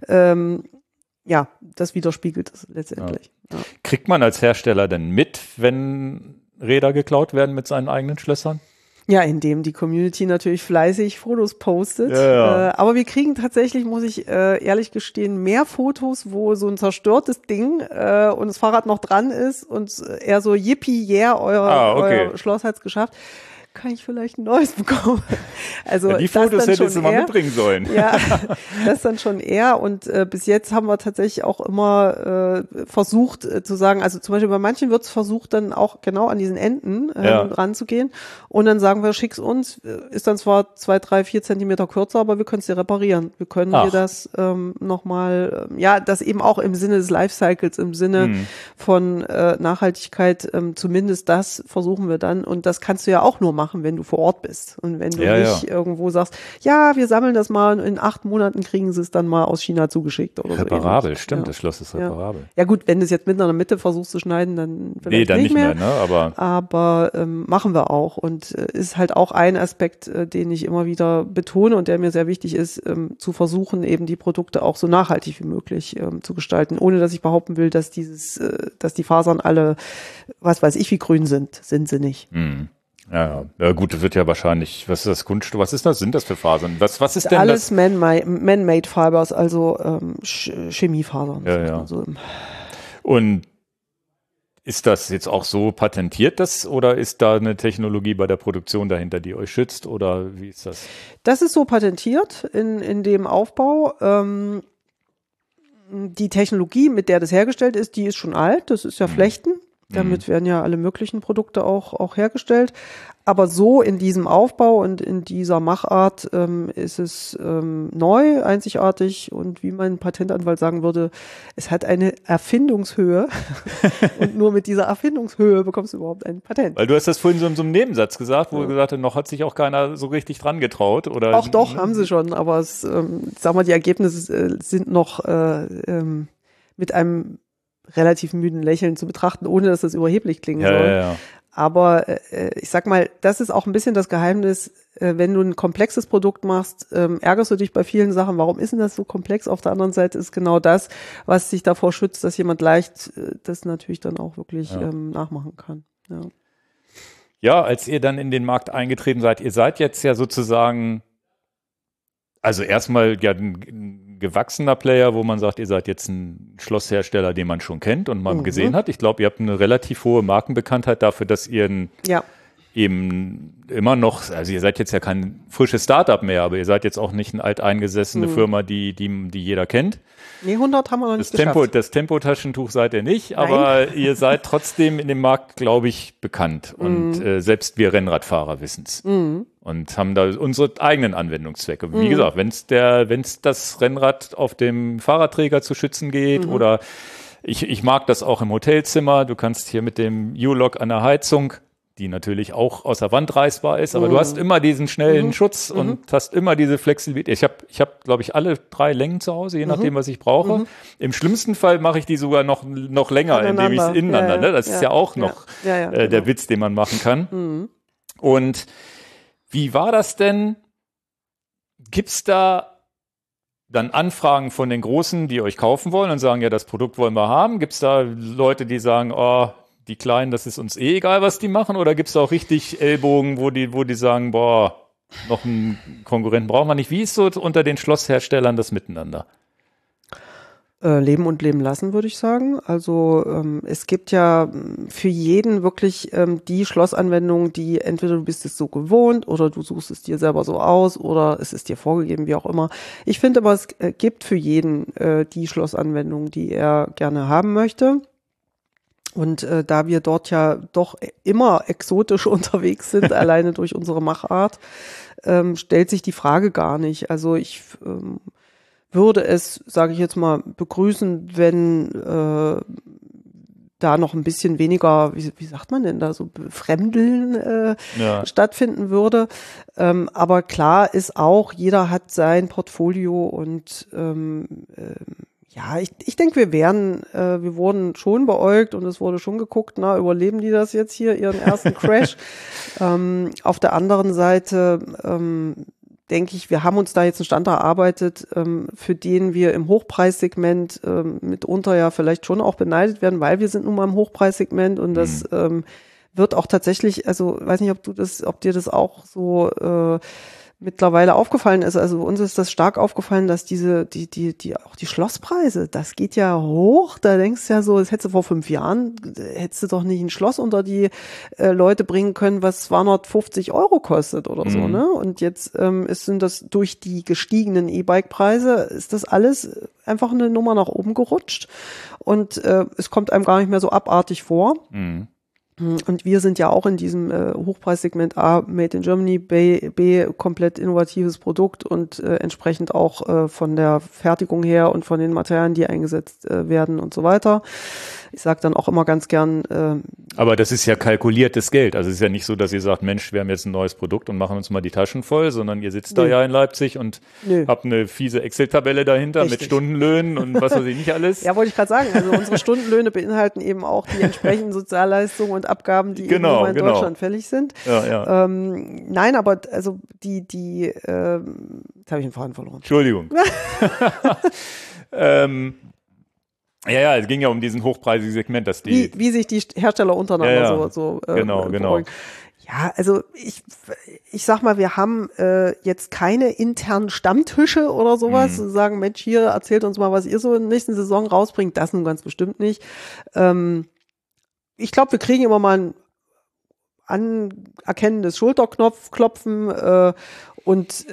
Das widerspiegelt es letztendlich. Ja. Ja. Kriegt man als Hersteller denn mit, wenn Räder geklaut werden mit seinen eigenen Schlössern? Ja, indem die Community natürlich fleißig Fotos postet. Ja. Aber wir kriegen tatsächlich, muss ich ehrlich gestehen, mehr Fotos, wo so ein zerstörtes Ding und das Fahrrad noch dran ist und eher so yippie, yeah, euer Schloss hat's geschafft. Kann ich vielleicht ein neues bekommen? Also die Fotos hättest du mal mitbringen sollen. Ja, das dann schon eher. Und bis jetzt haben wir tatsächlich auch immer versucht zu sagen, also zum Beispiel bei manchen wird es versucht, dann auch genau an diesen Enden ranzugehen. Und dann sagen wir, schick's uns, ist dann zwar 2, 3, 4 Zentimeter kürzer, aber wir können es dir reparieren. Wir können dir das nochmal, das eben auch im Sinne des Lifecycles, im Sinne von Nachhaltigkeit, zumindest das versuchen wir dann. Und das kannst du ja auch nur machen, machen, wenn du vor Ort bist. Und wenn du nicht irgendwo sagst, ja, wir sammeln das mal, in 8 Monaten kriegen sie es dann mal aus China zugeschickt oder so. Reparabel, stimmt, das Schloss ist reparabel. Ja gut, wenn du es jetzt mitten in der Mitte versuchst zu schneiden, dann vielleicht nicht mehr, ne? Aber machen wir auch. Und ist halt auch ein Aspekt, den ich immer wieder betone und der mir sehr wichtig ist, zu versuchen, eben die Produkte auch so nachhaltig wie möglich zu gestalten, ohne dass ich behaupten will, dass dass die Fasern alle, was weiß ich, wie grün sind sie nicht. Mhm. Ja, gut, das wird ja wahrscheinlich, was ist das Kunststoff, was ist das, sind das für Fasern? Was ist denn alles das? Man-made Fibers, also Chemiefasern. Ja. So. Und ist das jetzt auch so patentiert, oder ist da eine Technologie bei der Produktion dahinter, die euch schützt, oder wie ist das? Das ist so patentiert in dem Aufbau. Die Technologie, mit der das hergestellt ist, die ist schon alt, das ist ja Flechten. Damit werden ja alle möglichen Produkte auch hergestellt. Aber so in diesem Aufbau und in dieser Machart ist es neu, einzigartig und wie mein Patentanwalt sagen würde, es hat eine Erfindungshöhe und nur mit dieser Erfindungshöhe bekommst du überhaupt ein Patent. Weil du hast das vorhin so in so einem Nebensatz gesagt, wo du gesagt hast, noch hat sich auch keiner so richtig dran getraut. Oder? Auch doch, haben sie schon, aber sag mal, die Ergebnisse sind noch mit einem relativ müden Lächeln zu betrachten, ohne dass das überheblich klingen soll. Ja. Aber ich sag mal, das ist auch ein bisschen das Geheimnis, wenn du ein komplexes Produkt machst, ärgerst du dich bei vielen Sachen, warum ist denn das so komplex? Auf der anderen Seite ist genau das, was dich davor schützt, dass jemand leicht das natürlich dann auch wirklich nachmachen kann. Ja, als ihr dann in den Markt eingetreten seid, ihr seid jetzt ja sozusagen, also erstmal ein gewachsener Player, wo man sagt, ihr seid jetzt ein Schlosshersteller, den man schon kennt und mal gesehen hat. Ich glaube, ihr habt eine relativ hohe Markenbekanntheit dafür, dass ihr eben immer noch, also ihr seid jetzt ja kein frisches Startup mehr, aber ihr seid jetzt auch nicht eine alteingesessene Firma, die jeder kennt. Nee, 100 haben wir noch nicht geschafft. Das Tempotaschentuch seid ihr nicht, aber ihr seid trotzdem in dem Markt, glaube ich, bekannt. Und selbst wir Rennradfahrer wissen es. Und haben da unsere eigenen Anwendungszwecke. Wie gesagt, wenn es das Rennrad auf dem Fahrradträger zu schützen geht oder ich mag das auch im Hotelzimmer. Du kannst hier mit dem U-Lock an der Heizung, die natürlich auch aus der Wand reißbar ist, aber du hast immer diesen schnellen Schutz und hast immer diese Flexibilität. Ich hab, glaube ich, alle 3 Längen zu Hause, je nachdem, was ich brauche. Im schlimmsten Fall mache ich die sogar noch länger, indem ich es ineinander, ne? Das ist ja auch noch der Witz, den man machen kann. Und wie war das denn? Gibt's da dann Anfragen von den Großen, die euch kaufen wollen und sagen, ja, das Produkt wollen wir haben? Gibt's da Leute, die sagen, oh, die Kleinen, das ist uns eh egal, was die machen? Oder gibt's da auch richtig Ellbogen, wo die sagen, boah, noch einen Konkurrenten brauchen wir nicht? Wie ist so unter den Schlossherstellern das Miteinander? Leben und leben lassen, würde ich sagen. Also es gibt ja für jeden wirklich die Schlossanwendung, die entweder du bist es so gewohnt oder du suchst es dir selber so aus oder es ist dir vorgegeben, wie auch immer. Ich finde aber, es gibt für jeden die Schlossanwendung, die er gerne haben möchte. Und da wir dort ja doch immer exotisch unterwegs sind, alleine durch unsere Machart, stellt sich die Frage gar nicht. Also ich würde es, sage ich jetzt mal, begrüßen, wenn da noch ein bisschen weniger, wie sagt man denn da, so Fremdeln stattfinden würde. Aber klar ist auch, jeder hat sein Portfolio und ja, ich denke, wir wurden schon beäugt und es wurde schon geguckt, na, überleben die das jetzt hier, ihren ersten Crash? Auf der anderen Seite denke ich, wir haben uns da jetzt einen Stand erarbeitet, für den wir im Hochpreissegment mitunter ja vielleicht schon auch beneidet werden, weil wir sind nun mal im Hochpreissegment und das wird auch tatsächlich, also weiß nicht, ob dir das auch so mittlerweile aufgefallen ist. Also uns ist das stark aufgefallen, dass auch die Schlosspreise, das geht ja hoch. Da denkst du ja so, das hättest du vor 5 Jahren, hättest du doch nicht ein Schloss unter die Leute bringen können, was 250 € kostet oder so, ne? Und jetzt sind das durch die gestiegenen E-Bike-Preise, ist das alles einfach eine Nummer nach oben gerutscht und es kommt einem gar nicht mehr so abartig vor. Und wir sind ja auch in diesem Hochpreissegment A, Made in Germany, B, komplett innovatives Produkt und entsprechend auch von der Fertigung her und von den Materialien, die eingesetzt werden und so weiter. Ich sage dann auch immer ganz gern. Aber das ist ja kalkuliertes Geld. Also es ist ja nicht so, dass ihr sagt, Mensch, wir haben jetzt ein neues Produkt und machen uns mal die Taschen voll, sondern ihr sitzt da ja in Leipzig und habt eine fiese Excel-Tabelle dahinter mit Stundenlöhnen und was weiß ich nicht alles. Ja, wollte ich gerade sagen. Also unsere Stundenlöhne beinhalten eben auch die entsprechenden Sozialleistungen und Abgaben, die eben in Deutschland fällig sind. Ja. Nein, aber also jetzt habe ich den Faden verloren. Entschuldigung. Ja, es ging ja um diesen hochpreisigen Segment, dass wie sich die Hersteller untereinander genau. Ja, also ich sag mal, wir haben jetzt keine internen Stammtische oder sowas, sagen, Mensch, hier erzählt uns mal, was ihr so in der nächsten Saison rausbringt. Das nun ganz bestimmt nicht. Ich glaube, wir kriegen immer mal ein anerkennendes Schulterklopfen und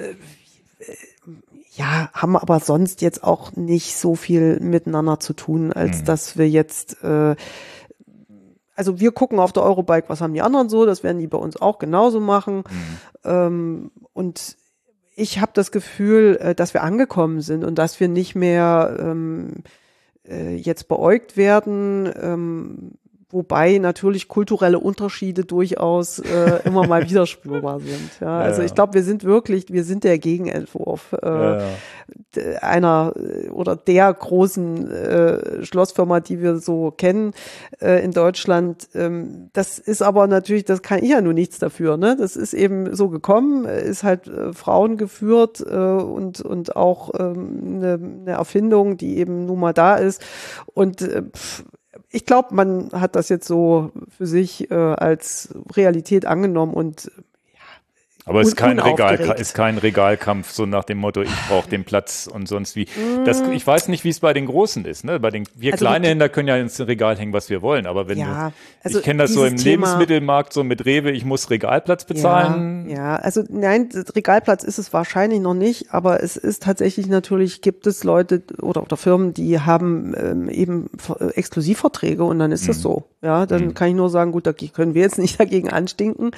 ja, haben aber sonst jetzt auch nicht so viel miteinander zu tun, als dass wir jetzt, also wir gucken auf der Eurobike, was haben die anderen so, das werden die bei uns auch genauso machen. Und ich habe das Gefühl, dass wir angekommen sind und dass wir nicht mehr jetzt beäugt werden, wobei natürlich kulturelle Unterschiede durchaus immer mal wieder spürbar sind. Ja, also ich glaube, wir sind der Gegenentwurf einer oder der großen Schlossfirma, die wir so kennen in Deutschland. Das ist aber natürlich, das kann ich ja nur nichts dafür. Ne? Das ist eben so gekommen, ist halt Frauen geführt und auch eine Erfindung, die eben nun mal da ist. Und ich glaube, man hat das jetzt so für sich als Realität angenommen und aber es ist kein Regalkampf, so nach dem Motto, ich brauche den Platz und sonst wie. Ich weiß nicht, wie es bei den Großen ist. Ne? Wir kleine Händler können ja ins Regal hängen, was wir wollen. Aber ich kenne das so im Lebensmittelmarkt, so mit Rewe, ich muss Regalplatz bezahlen. Ja, also nein, Regalplatz ist es wahrscheinlich noch nicht, aber es ist tatsächlich natürlich, gibt es Leute oder Firmen, die haben eben Exklusivverträge und dann ist das so. Ja, dann kann ich nur sagen, gut, da können wir jetzt nicht dagegen anstinken.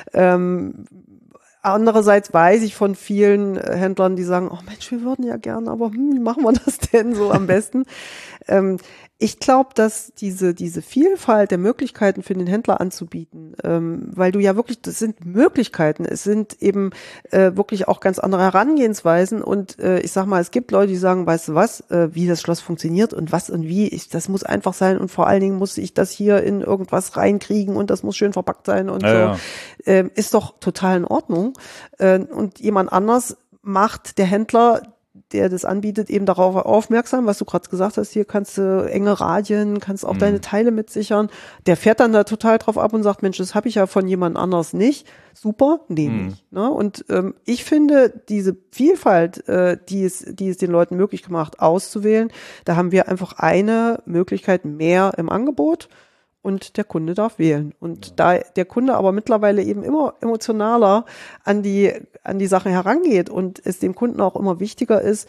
Andererseits weiß ich von vielen Händlern, die sagen, oh Mensch, wir würden ja gerne, aber wie machen wir das denn so am besten? Ich glaube, dass diese Vielfalt der Möglichkeiten für den Händler anzubieten, weil du ja wirklich, das sind Möglichkeiten, es sind eben wirklich auch ganz andere Herangehensweisen und ich sag mal, es gibt Leute, die sagen, weißt du was, wie das Schloss funktioniert und was und wie, das muss einfach sein und vor allen Dingen muss ich das hier in irgendwas reinkriegen und das muss schön verpackt sein und so. Ist doch total in Ordnung. Und jemand anders macht, der Händler, der das anbietet, eben darauf aufmerksam, was du gerade gesagt hast, hier kannst du enge Radien, kannst auch deine Teile mitsichern. Der fährt dann da total drauf ab und sagt, Mensch, das habe ich ja von jemand anders nicht. Super, nehme ich. Ne? Und ich finde, diese Vielfalt, die es den Leuten möglich gemacht, auszuwählen, da haben wir einfach eine Möglichkeit mehr im Angebot. Und der Kunde darf wählen. Und da der Kunde aber mittlerweile eben immer emotionaler an die Sachen herangeht und es dem Kunden auch immer wichtiger ist,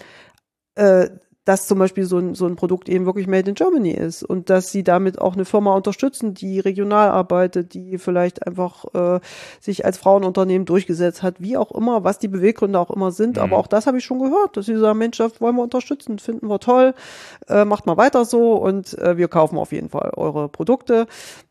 dass zum Beispiel so ein Produkt eben wirklich made in Germany ist und dass sie damit auch eine Firma unterstützen, die regional arbeitet, die vielleicht einfach sich als Frauenunternehmen durchgesetzt hat, wie auch immer, was die Beweggründe auch immer sind. Aber auch das habe ich schon gehört, dass sie sagen, Mensch, das wollen wir unterstützen, finden wir toll, macht mal weiter so und wir kaufen auf jeden Fall eure Produkte.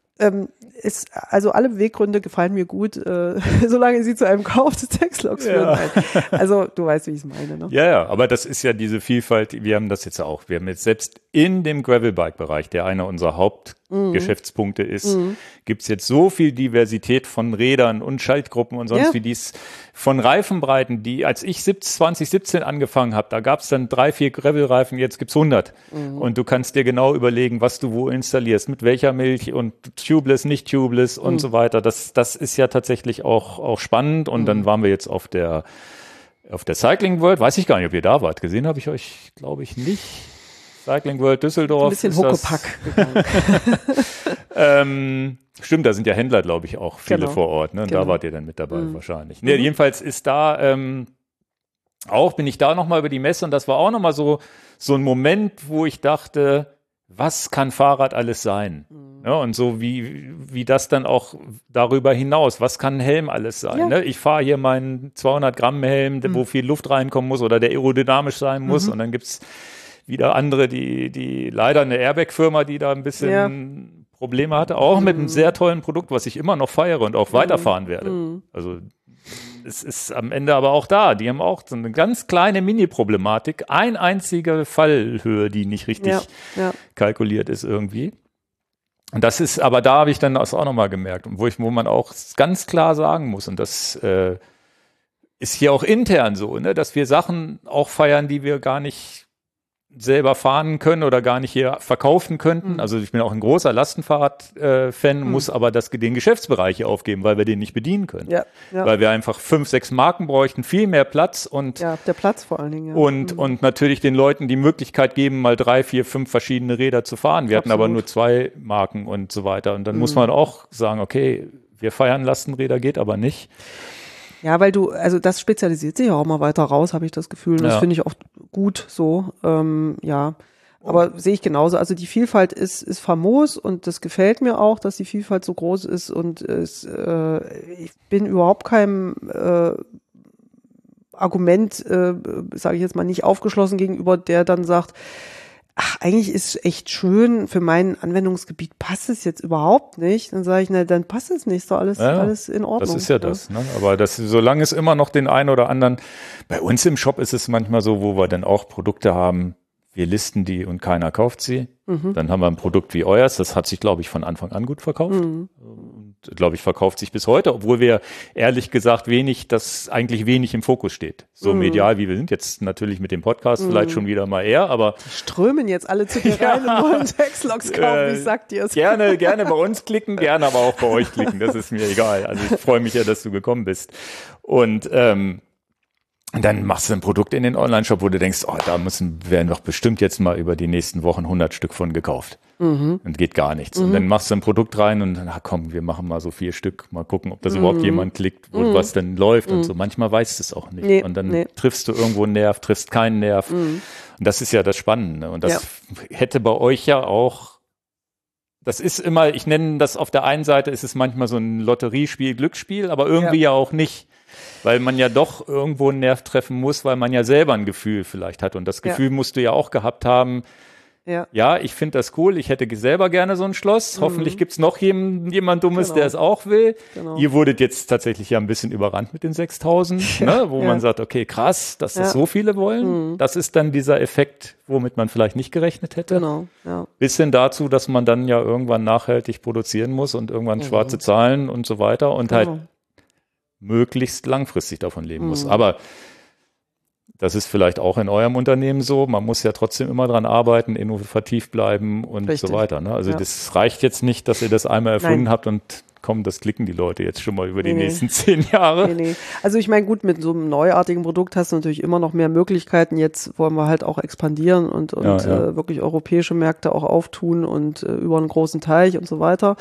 Also alle Beweggründe gefallen mir gut, solange sie zu einem Kauf des Textlogs führen. Also du weißt, wie ich es meine. Ne? Ja, aber das ist ja diese Vielfalt, wir haben das jetzt auch. Wir haben jetzt selbst in dem Gravelbike-Bereich, der einer unserer Hauptgeschäftspunkte ist, gibt's jetzt so viel Diversität von Rädern und Schaltgruppen und sonst wie dies, von Reifenbreiten, die, als ich 2017 angefangen habe, da gab's dann 3, 4 Gravelreifen, jetzt gibt's 100. Und du kannst dir genau überlegen, was du wo installierst, mit welcher Milch und tubeless, nicht tubeless und so weiter. Das ist ja tatsächlich auch spannend. Und dann waren wir jetzt auf der Cycling World. Weiß ich gar nicht, ob ihr da wart. Gesehen habe ich euch, glaube ich, nicht. Cycling World Düsseldorf. Ein bisschen Huckepack. Stimmt, da sind ja Händler, glaube ich, auch viele vor Ort. Ne? Und da wart ihr dann mit dabei wahrscheinlich. Nee, jedenfalls ist da bin ich da nochmal über die Messe und das war auch nochmal so ein Moment, wo ich dachte, was kann Fahrrad alles sein? Ja, und so wie das dann auch darüber hinaus, was kann ein Helm alles sein? Ja. Ne? Ich fahre hier meinen 200 Gramm Helm, wo viel Luft reinkommen muss oder der aerodynamisch sein muss, und dann gibt's wieder andere, die leider eine Airbag-Firma, die da ein bisschen Probleme hatte, auch mit einem sehr tollen Produkt, was ich immer noch feiere und auch weiterfahren werde. Also es ist am Ende aber auch da. Die haben auch so eine ganz kleine Mini-Problematik. Ein einzige Fallhöhe, die nicht richtig kalkuliert ist irgendwie. Und das ist, aber da habe ich dann das auch nochmal gemerkt, und wo man auch ganz klar sagen muss, und das ist hier auch intern so, ne, dass wir Sachen auch feiern, die wir gar nicht selber fahren können oder gar nicht hier verkaufen könnten. Also ich bin auch ein großer Lastenfahrrad-Fan, muss aber den Geschäftsbereich hier aufgeben, weil wir den nicht bedienen können. Ja. Weil wir einfach 5, 6 Marken bräuchten, viel mehr Platz und der Platz vor allen Dingen. Und natürlich den Leuten die Möglichkeit geben, mal 3, 4, 5 verschiedene Räder zu fahren. Wir hatten aber nur 2 Marken und so weiter. Und dann muss man auch sagen, okay, wir feiern Lastenräder, geht aber nicht. Ja, weil also das spezialisiert sich auch mal weiter raus, habe ich das Gefühl. Und das finde ich auch gut so, Aber sehe ich genauso. Also die Vielfalt ist famos und das gefällt mir auch, dass die Vielfalt so groß ist, und ich bin überhaupt keinem Argument, sage ich jetzt mal, nicht aufgeschlossen gegenüber, der dann sagt, ach, eigentlich ist echt schön, für mein Anwendungsgebiet passt es jetzt überhaupt nicht. Dann sage ich, na, dann passt es nicht, ist doch alles in Ordnung. Das ist ja das, ne? Aber solange es immer noch den einen oder anderen, bei uns im Shop ist es manchmal so, wo wir dann auch Produkte haben, wir listen die und keiner kauft sie. Dann haben wir ein Produkt wie euers, das hat sich, glaube ich, von Anfang an gut verkauft. Und, glaube ich, verkauft sich bis heute, obwohl wir ehrlich gesagt eigentlich wenig im Fokus steht. So medial, wie wir sind, jetzt natürlich mit dem Podcast vielleicht schon wieder mal eher, aber die strömen jetzt alle zu dir rein und wollen Textlogs kaufen, ich sag dir es. Gerne bei uns klicken, gerne aber auch bei euch klicken, das ist mir egal. Also ich freue mich ja, dass du gekommen bist. Und dann machst du ein Produkt in den Online-Shop, wo du denkst, werden doch bestimmt jetzt mal über die nächsten Wochen 100 Stück von gekauft. Und geht gar nichts. Und dann machst du ein Produkt rein und dann, komm, wir machen mal so 4 Stück, mal gucken, ob das überhaupt jemand klickt, was denn läuft und so. Manchmal weißt du es auch nicht. Und dann triffst du irgendwo einen Nerv, triffst keinen Nerv. Und das ist ja das Spannende. Und das hätte bei euch ja auch, das ist immer, ich nenne das auf der einen Seite, ist es manchmal so ein Lotteriespiel, Glücksspiel, aber irgendwie ja auch nicht. Weil man ja doch irgendwo einen Nerv treffen muss, weil man ja selber ein Gefühl vielleicht hat. Und das Gefühl musst du ja auch gehabt haben, ich finde das cool, ich hätte selber gerne so ein Schloss. Hoffentlich gibt's noch jemand Dummes, der es auch will. Genau. Ihr wurdet jetzt tatsächlich ja ein bisschen überrannt mit den 6.000, ne? Wo man sagt, okay, krass, dass das so viele wollen. Das ist dann dieser Effekt, womit man vielleicht nicht gerechnet hätte. Genau, ja. Bis hin dazu, dass man dann ja irgendwann nachhaltig produzieren muss und irgendwann schwarze Zahlen und so weiter und halt möglichst langfristig davon leben muss. Aber das ist vielleicht auch in eurem Unternehmen so. Man muss ja trotzdem immer dran arbeiten, innovativ bleiben und so weiter. Ne? Also das reicht jetzt nicht, dass ihr das einmal erfunden habt und komm, das klicken die Leute jetzt schon mal über die nächsten 10 Jahre. Also ich meine, gut, mit so einem neuartigen Produkt hast du natürlich immer noch mehr Möglichkeiten. Jetzt wollen wir halt auch expandieren und wirklich europäische Märkte auch auftun und über einen großen Teich und so weiter.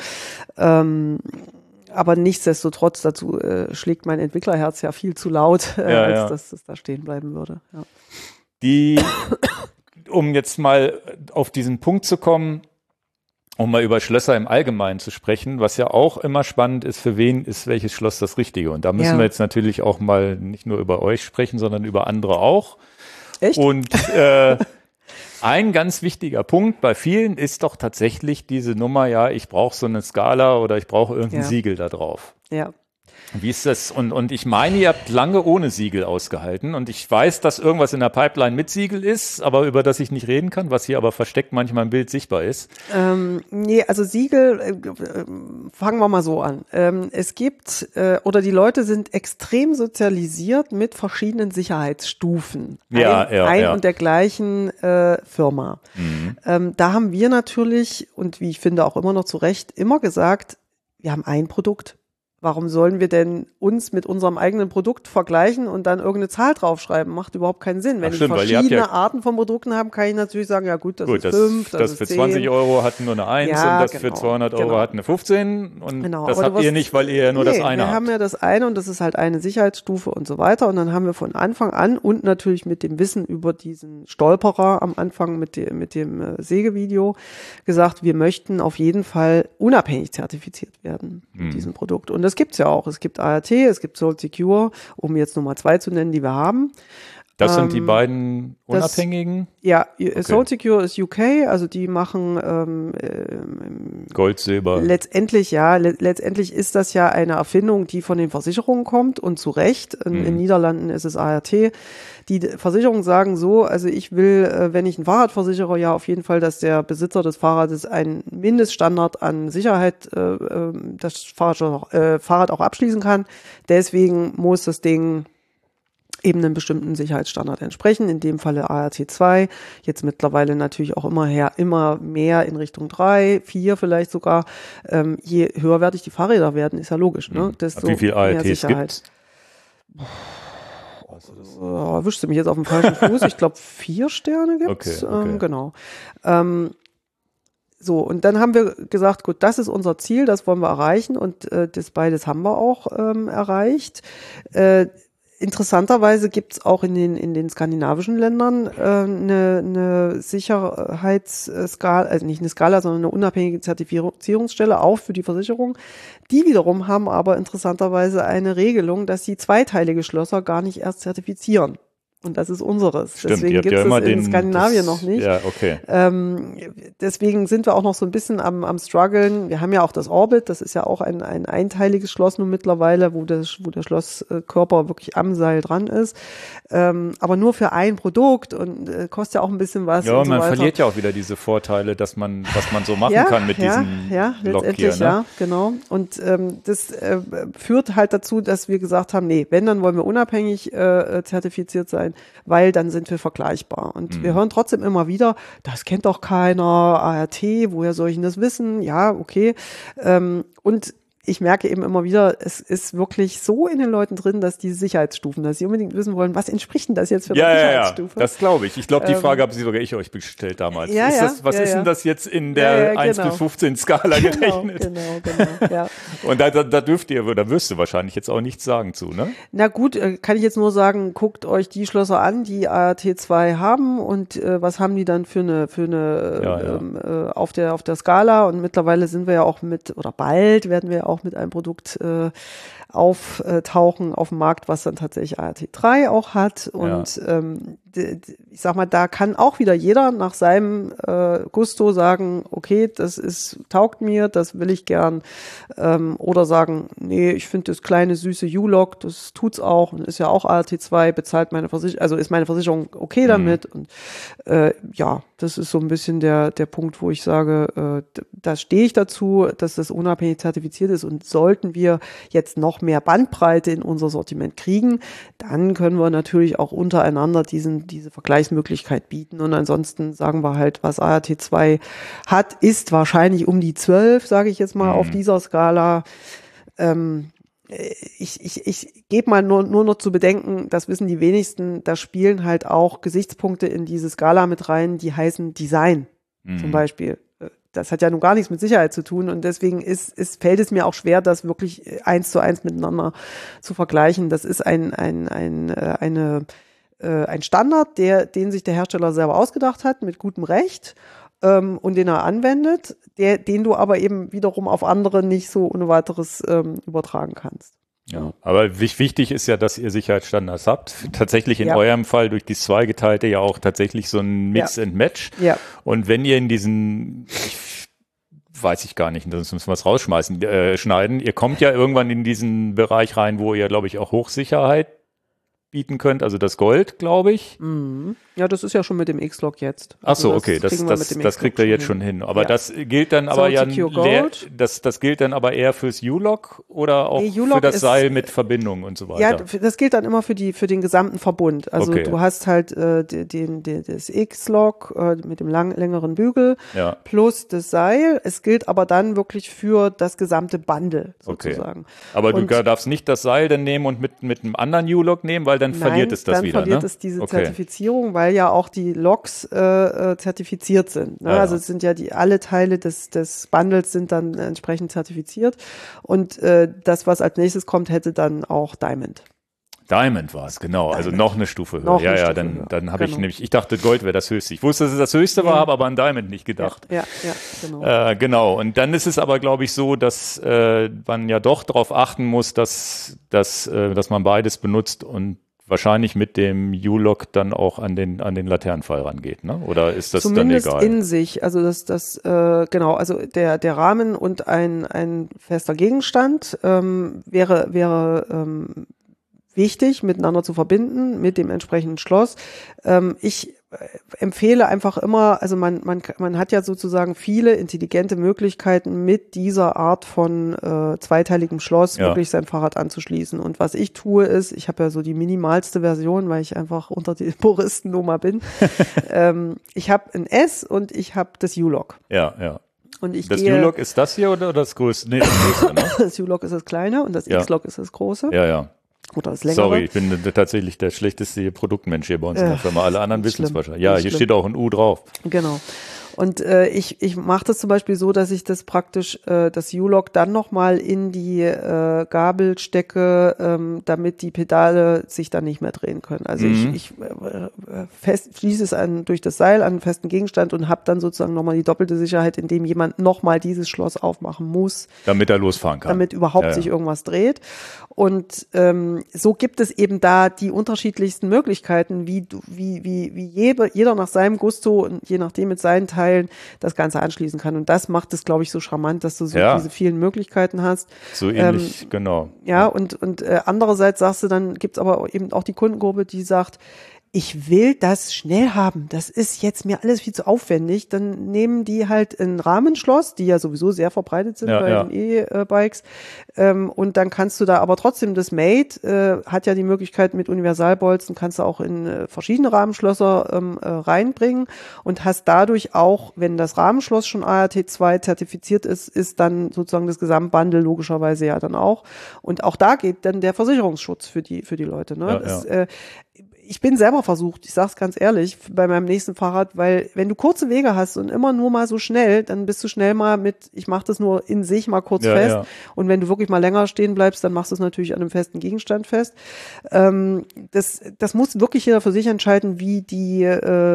Aber nichtsdestotrotz, dazu schlägt mein Entwicklerherz ja viel zu laut, als dass es da stehen bleiben würde. Ja. Um jetzt mal auf diesen Punkt zu kommen, um mal über Schlösser im Allgemeinen zu sprechen, was ja auch immer spannend ist, für wen ist welches Schloss das Richtige. Und da müssen wir jetzt natürlich auch mal nicht nur über euch sprechen, sondern über andere auch. Echt? Und ein ganz wichtiger Punkt bei vielen ist doch tatsächlich diese Nummer, ich brauche so eine Skala oder ich brauche irgendein Siegel da drauf. Ja. Wie ist das? Und ich meine, ihr habt lange ohne Siegel ausgehalten und ich weiß, dass irgendwas in der Pipeline mit Siegel ist, aber über das ich nicht reden kann, was hier aber versteckt manchmal im Bild sichtbar ist. Also Siegel, fangen wir mal so an. Es gibt, oder die Leute sind extrem sozialisiert mit verschiedenen Sicherheitsstufen. Ein und der gleichen Firma. Da haben wir natürlich, und wie ich finde auch immer noch zu Recht, immer gesagt, wir haben ein Produkt. Warum sollen wir denn uns mit unserem eigenen Produkt vergleichen und dann irgendeine Zahl draufschreiben? Macht überhaupt keinen Sinn. Wenn ich verschiedene Arten von Produkten habe, kann ich natürlich sagen, ja gut, das ist 5, das ist 10. Das für 20 Euro hat nur eine 1 und das für 200 Euro hat eine 15 und das habt ihr nicht, weil ihr ja nur das eine habt. Wir haben ja das eine und das ist halt eine Sicherheitsstufe und so weiter und dann haben wir von Anfang an und natürlich mit dem Wissen über diesen Stolperer am Anfang mit dem Sägevideo gesagt, wir möchten auf jeden Fall unabhängig zertifiziert werden mit diesem Produkt. Und das gibt's ja auch. Es gibt ART, es gibt Salt Secure, um jetzt Nummer 2 zu nennen, die wir haben. Das sind die beiden unabhängigen? Okay. Salt Secure ist UK, also die machen Gold, Silber. Letztendlich ist das ja eine Erfindung, die von den Versicherungen kommt und zu Recht. In den Niederlanden ist es ART. Die Versicherungen sagen so, also ich will, wenn ich ein Fahrrad versichere, ja auf jeden Fall, dass der Besitzer des Fahrrades einen Mindeststandard an Sicherheit das Fahrrad auch abschließen kann. Deswegen muss das Ding eben einem bestimmten Sicherheitsstandard entsprechen, in dem Falle ART 2, jetzt mittlerweile natürlich auch immer mehr in Richtung 3, 4 vielleicht sogar. Je höherwertig die Fahrräder werden, ist ja logisch, ne? Desto wie viel ARTs mehr Sicherheit. Gibt's? Erwischst du mich jetzt auf dem falschen Fuß? Ich glaube 4 Sterne gibt's. Okay. Genau. So, und dann haben wir gesagt, gut, das ist unser Ziel, das wollen wir erreichen und das beides haben wir auch erreicht. Interessanterweise gibt's auch in den skandinavischen Ländern eine Sicherheitsskala, also nicht eine Skala, sondern eine unabhängige Zertifizierungsstelle, auch für die Versicherung. Die wiederum haben aber interessanterweise eine Regelung, dass sie zweiteilige Schlösser gar nicht erst zertifizieren. Und das ist unseres. Stimmt, deswegen gibt es in Skandinavien noch nicht. Ja, okay. Deswegen sind wir auch noch so ein bisschen am struggeln. Wir haben ja auch das Orbit, das ist ja auch ein einteiliges Schloss nun mittlerweile, wo der Schlosskörper wirklich am Seil dran ist. Aber nur für ein Produkt und kostet ja auch ein bisschen was. Ja, und so man weiter. verliert ja auch wieder diese Vorteile, was man so machen kann mit diesem Lock hier. Ne? Ja, genau. Und das führt halt dazu, dass wir gesagt haben, nee, wenn, dann wollen wir unabhängig zertifiziert sein, weil dann sind wir vergleichbar. Und wir hören trotzdem immer wieder, das kennt doch keiner, ART, woher soll ich denn das wissen? Ja, okay. Und ich merke eben immer wieder, es ist wirklich so in den Leuten drin, dass diese Sicherheitsstufen, dass sie unbedingt wissen wollen, was entspricht denn das jetzt für eine Sicherheitsstufe? Ja, das glaube ich. Ich glaube, die Frage habe sogar ich euch gestellt damals. Was ist denn das jetzt in der 1 bis 15 Skala gerechnet? Genau, ja. Und da wirst du wahrscheinlich jetzt auch nichts sagen zu, ne? Na gut, kann ich jetzt nur sagen, guckt euch die Schlösser an, die ART 2 haben und was haben die dann für eine auf der Skala, und mittlerweile sind wir ja auch bald werden wir auch mit einem Produkt auftauchen auf dem Markt, was dann tatsächlich ART 3 auch hat. Und ich sag mal, da kann auch wieder jeder nach seinem Gusto sagen, okay, taugt mir, das will ich gern. Oder sagen, nee, ich finde das kleine süße U-Log, das tut's auch und ist ja auch ART 2, bezahlt meine Versicherung, also ist meine Versicherung okay damit. Und das ist so ein bisschen der Punkt, wo ich sage, da stehe ich dazu, dass das unabhängig zertifiziert ist, und sollten wir jetzt noch mehr Bandbreite in unser Sortiment kriegen, dann können wir natürlich auch untereinander diese Vergleichsmöglichkeit bieten. Und ansonsten sagen wir halt, was ART 2 hat, ist wahrscheinlich um die 12, sage ich jetzt mal, auf dieser Skala. Ich gebe mal nur noch zu bedenken, das wissen die wenigsten, da spielen halt auch Gesichtspunkte in diese Skala mit rein, die heißen Design zum Beispiel. Das hat ja nun gar nichts mit Sicherheit zu tun, und deswegen fällt es mir auch schwer, das wirklich 1:1 miteinander zu vergleichen. Das ist ein Standard, den sich der Hersteller selber ausgedacht hat, mit gutem Recht, und den er anwendet, den du aber eben wiederum auf andere nicht so ohne weiteres übertragen kannst. Ja, aber wichtig ist ja, dass ihr Sicherheitsstandards habt. Tatsächlich in eurem Fall durch die zweigeteilte ja auch tatsächlich so ein Mix and Match. Ja. Und wenn ihr in diesen, weiß ich gar nicht, sonst müssen wir es rausschneiden. Ihr kommt ja irgendwann in diesen Bereich rein, wo ihr, glaube ich, auch Hochsicherheit bieten könnt, also das Gold, glaube ich. Mhm. Ja, das ist ja schon mit dem X-Log jetzt. Ach so, okay, das kriegt er jetzt schon hin. Aber ja. das gilt dann aber das gilt dann aber eher fürs U-Log oder auch für das Seil mit Verbindung und so weiter? Ja, das gilt dann immer für den gesamten Verbund. Also du hast halt das X-Log mit dem längeren Bügel plus das Seil. Es gilt aber dann wirklich für das gesamte Bundle sozusagen. Okay. Aber du darfst nicht das Seil dann nehmen und mit einem anderen U-Log nehmen, weil dann verliert es das wieder. Dann verliert es diese Zertifizierung, weil ja auch die Logs zertifiziert sind. Ne? Also es sind ja alle Teile des Bundles sind dann entsprechend zertifiziert. Und das, was als nächstes kommt, hätte dann auch Diamond. Diamond war es, genau. Also noch eine Stufe höher. Dann habe ich nämlich, ich dachte, Gold wäre das Höchste. Ich wusste, dass es das Höchste war, habe aber an Diamond nicht gedacht. Ja, genau. Genau. Und dann ist es aber, glaube ich, so, dass man ja doch darauf achten muss, dass man beides benutzt und wahrscheinlich mit dem U-Log dann auch an den Laternenpfeil rangeht, ne? Oder ist das zumindest dann egal? In sich, also genau, also der Rahmen und ein fester Gegenstand wäre wichtig, miteinander zu verbinden, mit dem entsprechenden Schloss. Ich empfehle einfach immer, also man hat ja sozusagen viele intelligente Möglichkeiten, mit dieser Art von zweiteiligem Schloss wirklich sein Fahrrad anzuschließen. Und was ich tue ist, ich habe ja so die minimalste Version, weil ich einfach unter die Puristen Nummer bin. Ich habe ein S und ich habe das U-Log. Ja. Und das U-Log ist das hier oder das größte? Nee, das größte, ne? Das U-Log ist das kleine und das X-Log ist das große. Ja. Oder das längere. Sorry, ich bin tatsächlich der schlechteste Produktmensch hier bei uns in der Firma. Alle anderen wissen es wahrscheinlich. Ja, hier steht auch ein U drauf. Genau. Und ich mache das zum Beispiel so, dass ich das praktisch, das U-Log dann nochmal in die Gabel stecke, damit die Pedale sich dann nicht mehr drehen können. Also ich schließe es durch das Seil an einen festen Gegenstand und habe dann sozusagen nochmal die doppelte Sicherheit, indem jemand nochmal dieses Schloss aufmachen muss. Damit er losfahren kann. Damit überhaupt sich irgendwas dreht. Und so gibt es eben da die unterschiedlichsten Möglichkeiten, wie jeder nach seinem Gusto und je nachdem mit seinen Teilen das Ganze anschließen kann. Und das macht es, glaube ich, so charmant, dass du so diese vielen Möglichkeiten hast. So ähnlich, genau. Ja, und andererseits sagst du, dann gibt's aber eben auch die Kundengruppe, die sagt, ich will das schnell haben. Das ist jetzt mir alles viel zu aufwendig. Dann nehmen die halt ein Rahmenschloss, die ja sowieso sehr verbreitet sind bei den E-Bikes. Und dann kannst du da aber trotzdem das Mate, hat ja die Möglichkeit mit Universalbolzen, kannst du auch in verschiedene Rahmenschlösser reinbringen und hast dadurch auch, wenn das Rahmenschloss schon ART2 zertifiziert ist dann sozusagen das Gesamtbundle logischerweise ja dann auch. Und auch da geht dann der Versicherungsschutz für die Leute. Ne? Ich bin selber versucht, ich sag's ganz ehrlich, bei meinem nächsten Fahrrad, weil wenn du kurze Wege hast und immer nur mal so schnell, dann bist du schnell mal ich mache das nur in sich mal kurz fest. Ja. Und wenn du wirklich mal länger stehen bleibst, dann machst du es natürlich an einem festen Gegenstand fest. Das muss wirklich jeder für sich entscheiden, wie die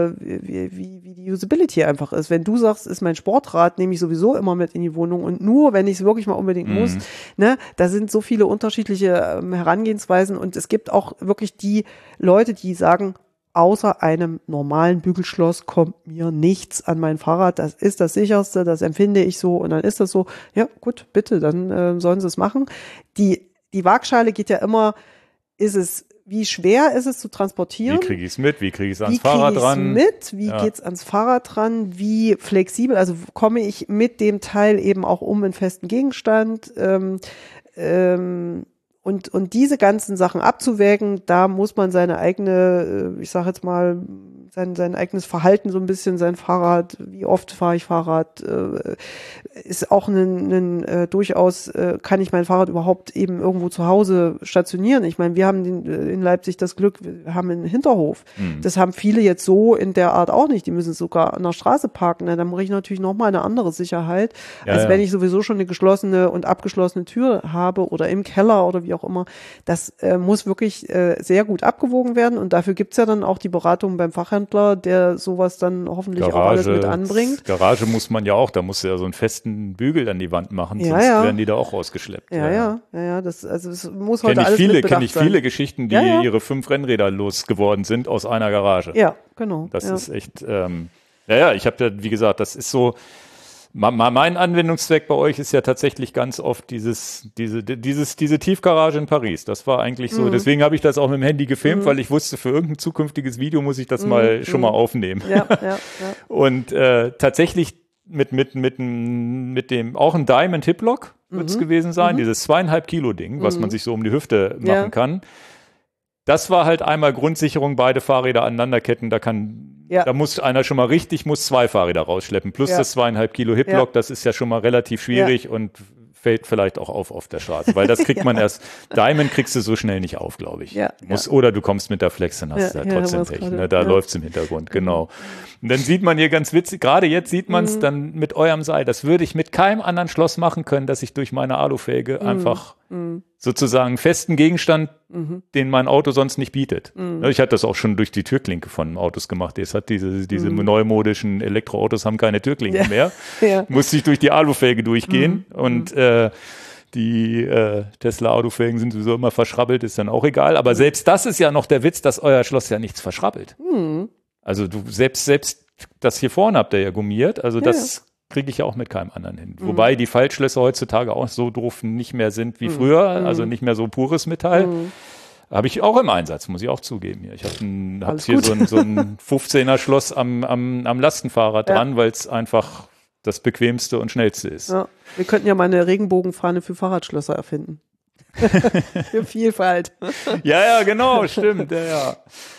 Usability einfach ist. Wenn du sagst, ist mein Sportrad, nehme ich sowieso immer mit in die Wohnung und nur, wenn ich es wirklich mal unbedingt muss, ne, da sind so viele unterschiedliche Herangehensweisen und es gibt auch wirklich die Leute, die sagen, außer einem normalen Bügelschloss kommt mir nichts an mein Fahrrad, das ist das sicherste, das empfinde ich so und dann ist das so, ja gut, bitte, dann sollen sie es machen. Die Waagschale geht ja immer, wie schwer ist es zu transportieren? Wie kriege ich es mit? Wie kriege ich es ans Fahrrad dran? Wie geht's ans Fahrrad dran? Wie flexibel, also komme ich mit dem Teil eben auch einen festen Gegenstand? Und diese ganzen Sachen abzuwägen, da muss man seine eigene, ich sage jetzt mal, sein eigenes Verhalten so ein bisschen, sein Fahrrad, wie oft fahre ich Fahrrad, ist auch durchaus, kann ich mein Fahrrad überhaupt eben irgendwo zu Hause stationieren? Ich meine, wir haben in Leipzig das Glück, wir haben einen Hinterhof. Das haben viele jetzt so in der Art auch nicht. Die müssen sogar an der Straße parken. Na, dann mache ich natürlich nochmal eine andere Sicherheit, als wenn ich sowieso schon eine geschlossene und abgeschlossene Tür habe oder im Keller oder wie auch immer. Das muss wirklich sehr gut abgewogen werden und dafür gibt's ja dann auch die Beratung beim Fachhändler, der sowas dann hoffentlich auch alles mit anbringt. Garage muss man ja auch, da muss ja so einen festen Bügel an die Wand machen, sonst werden die da auch rausgeschleppt. Ja, das muss heute alles mit bedacht sein. Kenne ich viele Geschichten, die ihre 5 Rennräder losgeworden sind aus einer Garage. Ja, genau. Das ist echt, ich habe ja, wie gesagt, das ist so, Mein Anwendungszweck bei euch ist ja tatsächlich ganz oft diese Tiefgarage in Paris. Das war eigentlich so. Deswegen habe ich das auch mit dem Handy gefilmt, weil ich wusste, für irgendein zukünftiges Video muss ich das schon mal aufnehmen. Ja. Und tatsächlich mit dem auch ein Diamond Hiplock wird es gewesen sein, dieses 2,5 Kilo Ding, was man sich so um die Hüfte machen kann. Das war halt einmal Grundsicherung, beide Fahrräder aneinanderketten, da muss einer schon mal muss 2 Fahrräder rausschleppen, plus das 2,5 Kilo Hiplock, das ist ja schon mal relativ schwierig und fällt vielleicht auch auf der Straße, weil das kriegt man erst, Diamond kriegst du so schnell nicht auf, glaube ich. Oder du kommst mit der Flex, dann hast du halt trotzdem Pech, ne? Da läuft's im Hintergrund, genau. Und dann sieht man hier ganz witzig, gerade jetzt sieht man es dann mit eurem Seil, das würde ich mit keinem anderen Schloss machen können, dass ich durch meine Alufelge einfach sozusagen festen Gegenstand, den mein Auto sonst nicht bietet. Ich hatte das auch schon durch die Türklinke von Autos gemacht. Es hat diese neumodischen Elektroautos haben keine Türklinke mehr. Musste ich durch die Alufelge durchgehen und die Tesla-Autofelgen sind sowieso immer verschrabbelt, ist dann auch egal. Aber selbst das ist ja noch der Witz, dass euer Schloss ja nichts verschrabbelt. Also du selbst das hier vorne habt ihr ja gummiert. Also das kriege ich ja auch mit keinem anderen hin. Wobei die Faltschlösser heutzutage auch so doof nicht mehr sind wie früher, also nicht mehr so pures Metall. Habe ich auch im Einsatz, muss ich auch zugeben. Ich habe hier so ein 15er Schloss am Lastenfahrrad dran, weil es einfach das bequemste und schnellste ist. Ja. Wir könnten ja mal eine Regenbogenfahne für Fahrradschlösser erfinden. Für Vielfalt. Ja, genau, stimmt. Ja.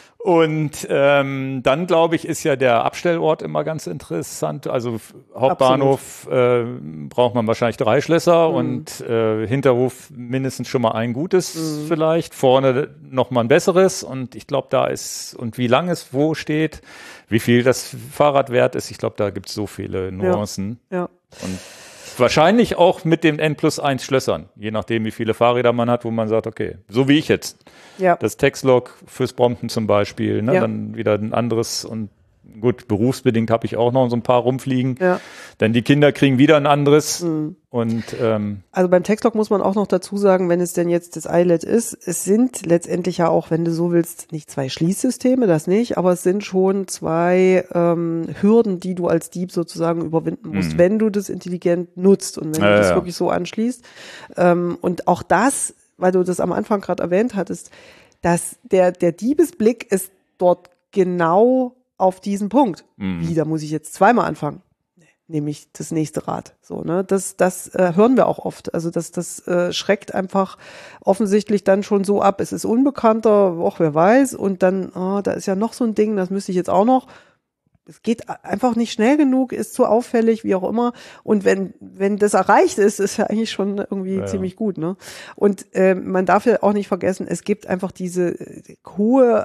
Und dann, glaube ich, ist ja der Abstellort immer ganz interessant. Also Hauptbahnhof braucht man wahrscheinlich 3 Schlösser und Hinterhof mindestens schon mal ein gutes vielleicht. Vorne noch mal ein besseres. Und ich glaube, da ist, und wie lang es wo steht, wie viel das Fahrrad wert ist, ich glaube, da gibt es so viele Nuancen. Ja. Und wahrscheinlich auch mit den N+1 Schlössern, je nachdem, wie viele Fahrräder man hat, wo man sagt, okay, so wie ich jetzt. Das Textlog fürs Brompton zum Beispiel, ne? Dann wieder ein anderes und gut, berufsbedingt habe ich auch noch so ein paar rumfliegen. Denn die Kinder kriegen wieder ein anderes. Und also beim Textlog muss man auch noch dazu sagen, wenn es denn jetzt das iLED ist, es sind letztendlich ja auch, wenn du so willst, nicht 2 Schließsysteme, das nicht, aber es sind schon 2 Hürden, die du als Dieb sozusagen überwinden musst, wenn du das intelligent nutzt und wenn du das wirklich so anschließt. Und auch das, weil du das am Anfang gerade erwähnt hattest, dass der Diebesblick ist dort genau auf diesen Punkt. Wie, da muss ich jetzt zweimal anfangen. Nämlich das nächste Rad. So, ne? Das hören wir auch oft. Also das schreckt einfach offensichtlich dann schon so ab. Es ist unbekannter, auch wer weiß. Und dann, da ist ja noch so ein Ding, das müsste ich jetzt auch noch. Es geht einfach nicht schnell genug, ist zu auffällig, wie auch immer. Und wenn das erreicht ist, ist ja eigentlich schon irgendwie ziemlich gut, ne? Und man darf ja auch nicht vergessen, es gibt einfach diese hohe,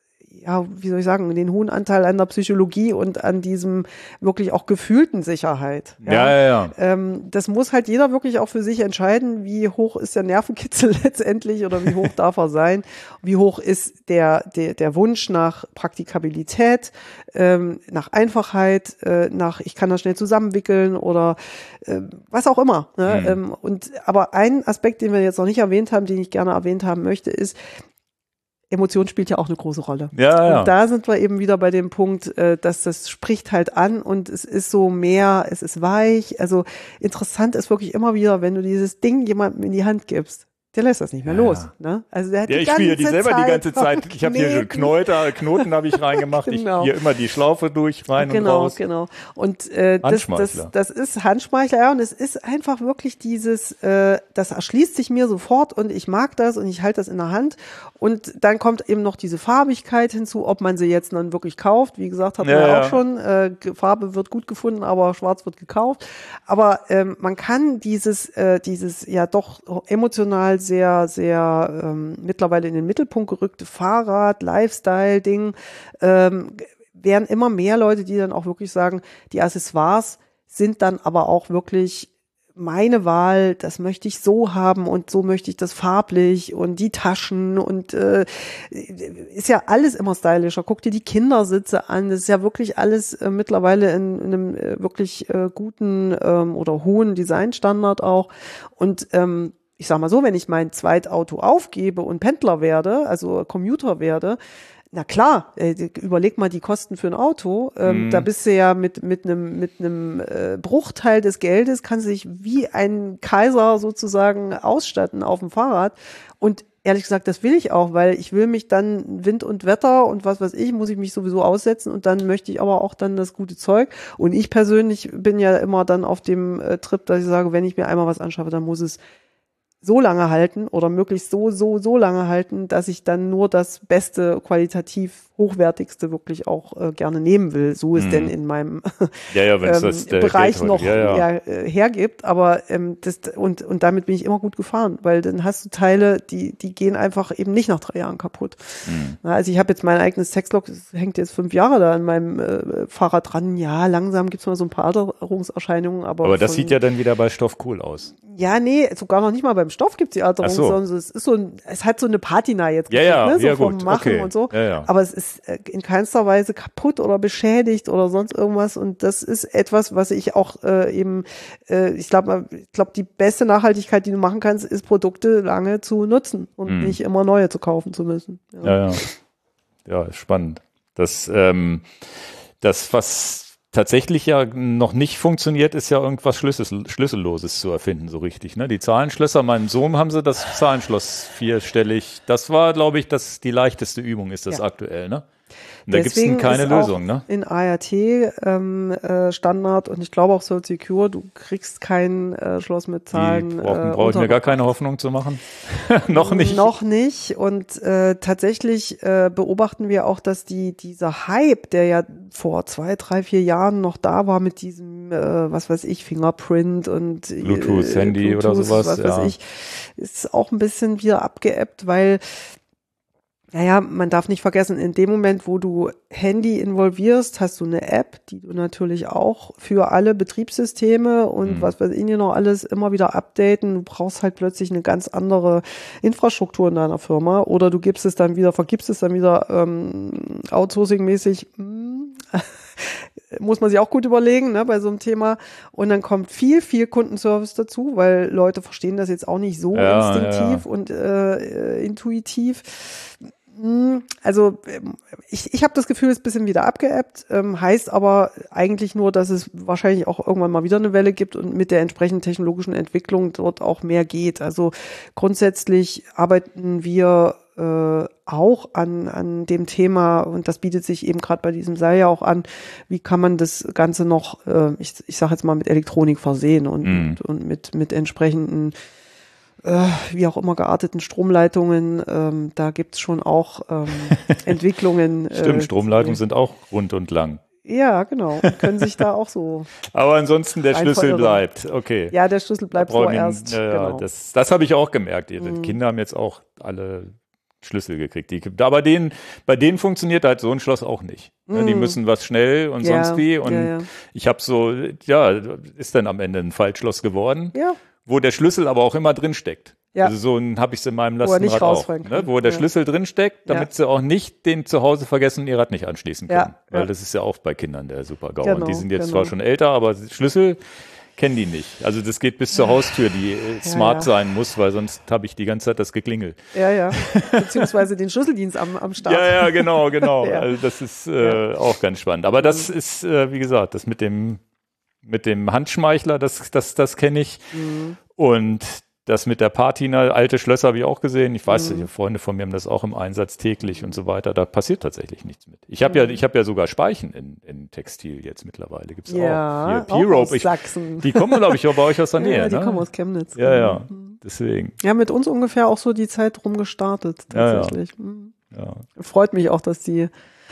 wie soll ich sagen, den hohen Anteil an der Psychologie und an diesem wirklich auch gefühlten Sicherheit. Das muss halt jeder wirklich auch für sich entscheiden, wie hoch ist der Nervenkitzel letztendlich oder wie hoch darf er sein, wie hoch ist der Wunsch nach Praktikabilität, nach Einfachheit, nach ich kann das schnell zusammenwickeln oder was auch immer. Ne? Aber ein Aspekt, den wir jetzt noch nicht erwähnt haben, den ich gerne erwähnt haben möchte, ist, Emotion spielt ja auch eine große Rolle. Und da sind wir eben wieder bei dem Punkt, dass das spricht halt an und es ist so mehr, es ist weich. Also interessant ist wirklich immer wieder, wenn du dieses Ding jemandem in die Hand gibst. Der lässt das nicht mehr los. Ne? Also der hat ich spiele die selber die ganze Zeit. Ich habe hier schon Knoten habe ich reingemacht. Genau. Ich hier immer die Schlaufe rein und raus. Genau. Und das ist Handschmeichler, ja. Und es ist einfach wirklich dieses, das erschließt sich mir sofort und ich mag das und ich halte das in der Hand. Und dann kommt eben noch diese Farbigkeit hinzu, ob man sie jetzt dann wirklich kauft. Wie gesagt, hat man ja auch schon. Farbe wird gut gefunden, aber schwarz wird gekauft. Aber man kann dieses ja doch emotional sehr, sehr mittlerweile in den Mittelpunkt gerückte Fahrrad, Lifestyle-Ding, werden immer mehr Leute, die dann auch wirklich sagen, die Accessoires sind dann aber auch wirklich meine Wahl, das möchte ich so haben und so möchte ich das farblich und die Taschen und ist ja alles immer stylischer. Guck dir die Kindersitze an, das ist ja wirklich alles mittlerweile in einem wirklich guten oder hohen Designstandard auch und ich sag mal so, wenn ich mein Zweitauto aufgebe und Pendler werde, also Commuter werde, Na klar, überleg mal die Kosten für ein Auto. Da bist du ja mit einem Bruchteil des Geldes, kannst du dich wie ein Kaiser sozusagen ausstatten auf dem Fahrrad. Und ehrlich gesagt, das will ich auch, weil ich will mich dann Wind und Wetter und was weiß ich, muss ich mich sowieso aussetzen und dann möchte ich aber auch dann das gute Zeug. Und ich persönlich bin ja immer dann auf dem Trip, dass ich sage, wenn ich mir einmal was anschaffe, dann muss es so lange halten oder möglichst so lange halten, dass ich dann nur das Beste, qualitativ hochwertigste wirklich auch gerne nehmen will, so es denn in meinem Bereich noch hergibt. Aber und damit bin ich immer gut gefahren, weil dann hast du Teile, die gehen einfach eben nicht nach 3 Jahren kaputt. Also ich habe jetzt mein eigenes Textlok, das hängt jetzt 5 Jahre da an meinem Fahrrad dran. Ja, langsam gibt's mal so ein paar Alterungserscheinungen. Aber das sieht ja dann wieder bei Stoff cool aus. Ja, nee, sogar noch nicht mal beim Stoff gibt's die Alterung, sondern es ist es hat so eine Patina jetzt gekriegt, so vom Machen und so. Ja. Aber es ist in keinster Weise kaputt oder beschädigt oder sonst irgendwas. Und das ist etwas, was ich auch ich glaube, die beste Nachhaltigkeit, die du machen kannst, ist Produkte lange zu nutzen und nicht immer neue zu kaufen zu müssen. Ja, spannend. Das, was tatsächlich ja noch nicht funktioniert, ist ja irgendwas Schlüsselloses zu erfinden, so richtig. Ne? Die Zahlenschlösser, meinem Sohn haben sie das Zahlenschloss 4-stellig. Das war, glaube ich, die leichteste Übung ist das aktuell, ne? Und da gibt es keine Lösung, ne? In ART Standard und ich glaube auch Soul Secure, du kriegst kein Schloss mit Zahlen. Brauche ich mir gar keine Hoffnung zu machen? Noch nicht. Noch nicht. Und tatsächlich beobachten wir auch, dass dieser Hype, der ja vor 2, 3, 4 Jahren noch da war mit diesem, was weiß ich, Fingerprint und Bluetooth, Handy oder sowas, was weiß ich, ist auch ein bisschen wieder abgeebbt, weil naja, man darf nicht vergessen, in dem Moment, wo du Handy involvierst, hast du eine App, die du natürlich auch für alle Betriebssysteme und was weiß ich noch alles immer wieder updaten. Du brauchst halt plötzlich eine ganz andere Infrastruktur in deiner Firma oder du vergibst es dann wieder outsourcing-mäßig. Muss man sich auch gut überlegen, ne, bei so einem Thema. Und dann kommt viel Kundenservice dazu, weil Leute verstehen das jetzt auch nicht so instinktiv und intuitiv. Also ich habe das Gefühl, es ist ein bisschen wieder abgeebbt, heißt aber eigentlich nur, dass es wahrscheinlich auch irgendwann mal wieder eine Welle gibt und mit der entsprechenden technologischen Entwicklung dort auch mehr geht. Also grundsätzlich arbeiten wir auch an dem Thema und das bietet sich eben gerade bei diesem Seil ja auch an, wie kann man das Ganze noch, ich sage jetzt mal mit Elektronik versehen und mit entsprechenden wie auch immer gearteten Stromleitungen, da gibt's schon auch Entwicklungen. Stimmt, Stromleitungen sind auch rund und lang. Ja, genau. Können sich da auch so. Aber ansonsten der Schlüssel bleibt. Okay. Ja, der Schlüssel bleibt vorerst. Genau. Das habe ich auch gemerkt. Die Kinder haben jetzt auch alle Schlüssel gekriegt. Aber bei denen funktioniert halt so ein Schloss auch nicht. Die müssen was schnell und sonst wie. Und ich habe ist dann am Ende ein Faltschloss geworden. Ja. Wo der Schlüssel aber auch immer drin steckt. Ja. Also so habe ich es in meinem Lastenrad auch. Ne? Wo der Schlüssel drin steckt, damit sie auch nicht den zu Hause vergessen und ihr Rad nicht anschließen können. Weil das ist ja auch bei Kindern der Super-GAU. Genau, und die sind jetzt zwar schon älter, aber Schlüssel kennen die nicht. Also das geht bis zur Haustür, die smart sein muss, weil sonst habe ich die ganze Zeit das Geklingel. Ja. Beziehungsweise den Schlüsseldienst am Start. Ja, genau. Ja. Also das ist auch ganz spannend. Aber das ist, wie gesagt, das mit dem Handschmeichler, das kenne ich. Und das mit der Patina, alte Schlösser habe ich auch gesehen. Ich weiß, Freunde von mir haben das auch im Einsatz täglich und so weiter. Da passiert tatsächlich nichts mit. Ich habe ja sogar Speichen in Textil jetzt mittlerweile. Gibt's auch. Hier, P-Rope. Sachsen. Die kommen, glaube ich, auch bei euch aus der Nähe. Ja, die kommen aus Chemnitz. Ja. Deswegen. Ja, mit uns ungefähr auch so die Zeit rum gestartet, tatsächlich. Ja. Freut mich auch, dass die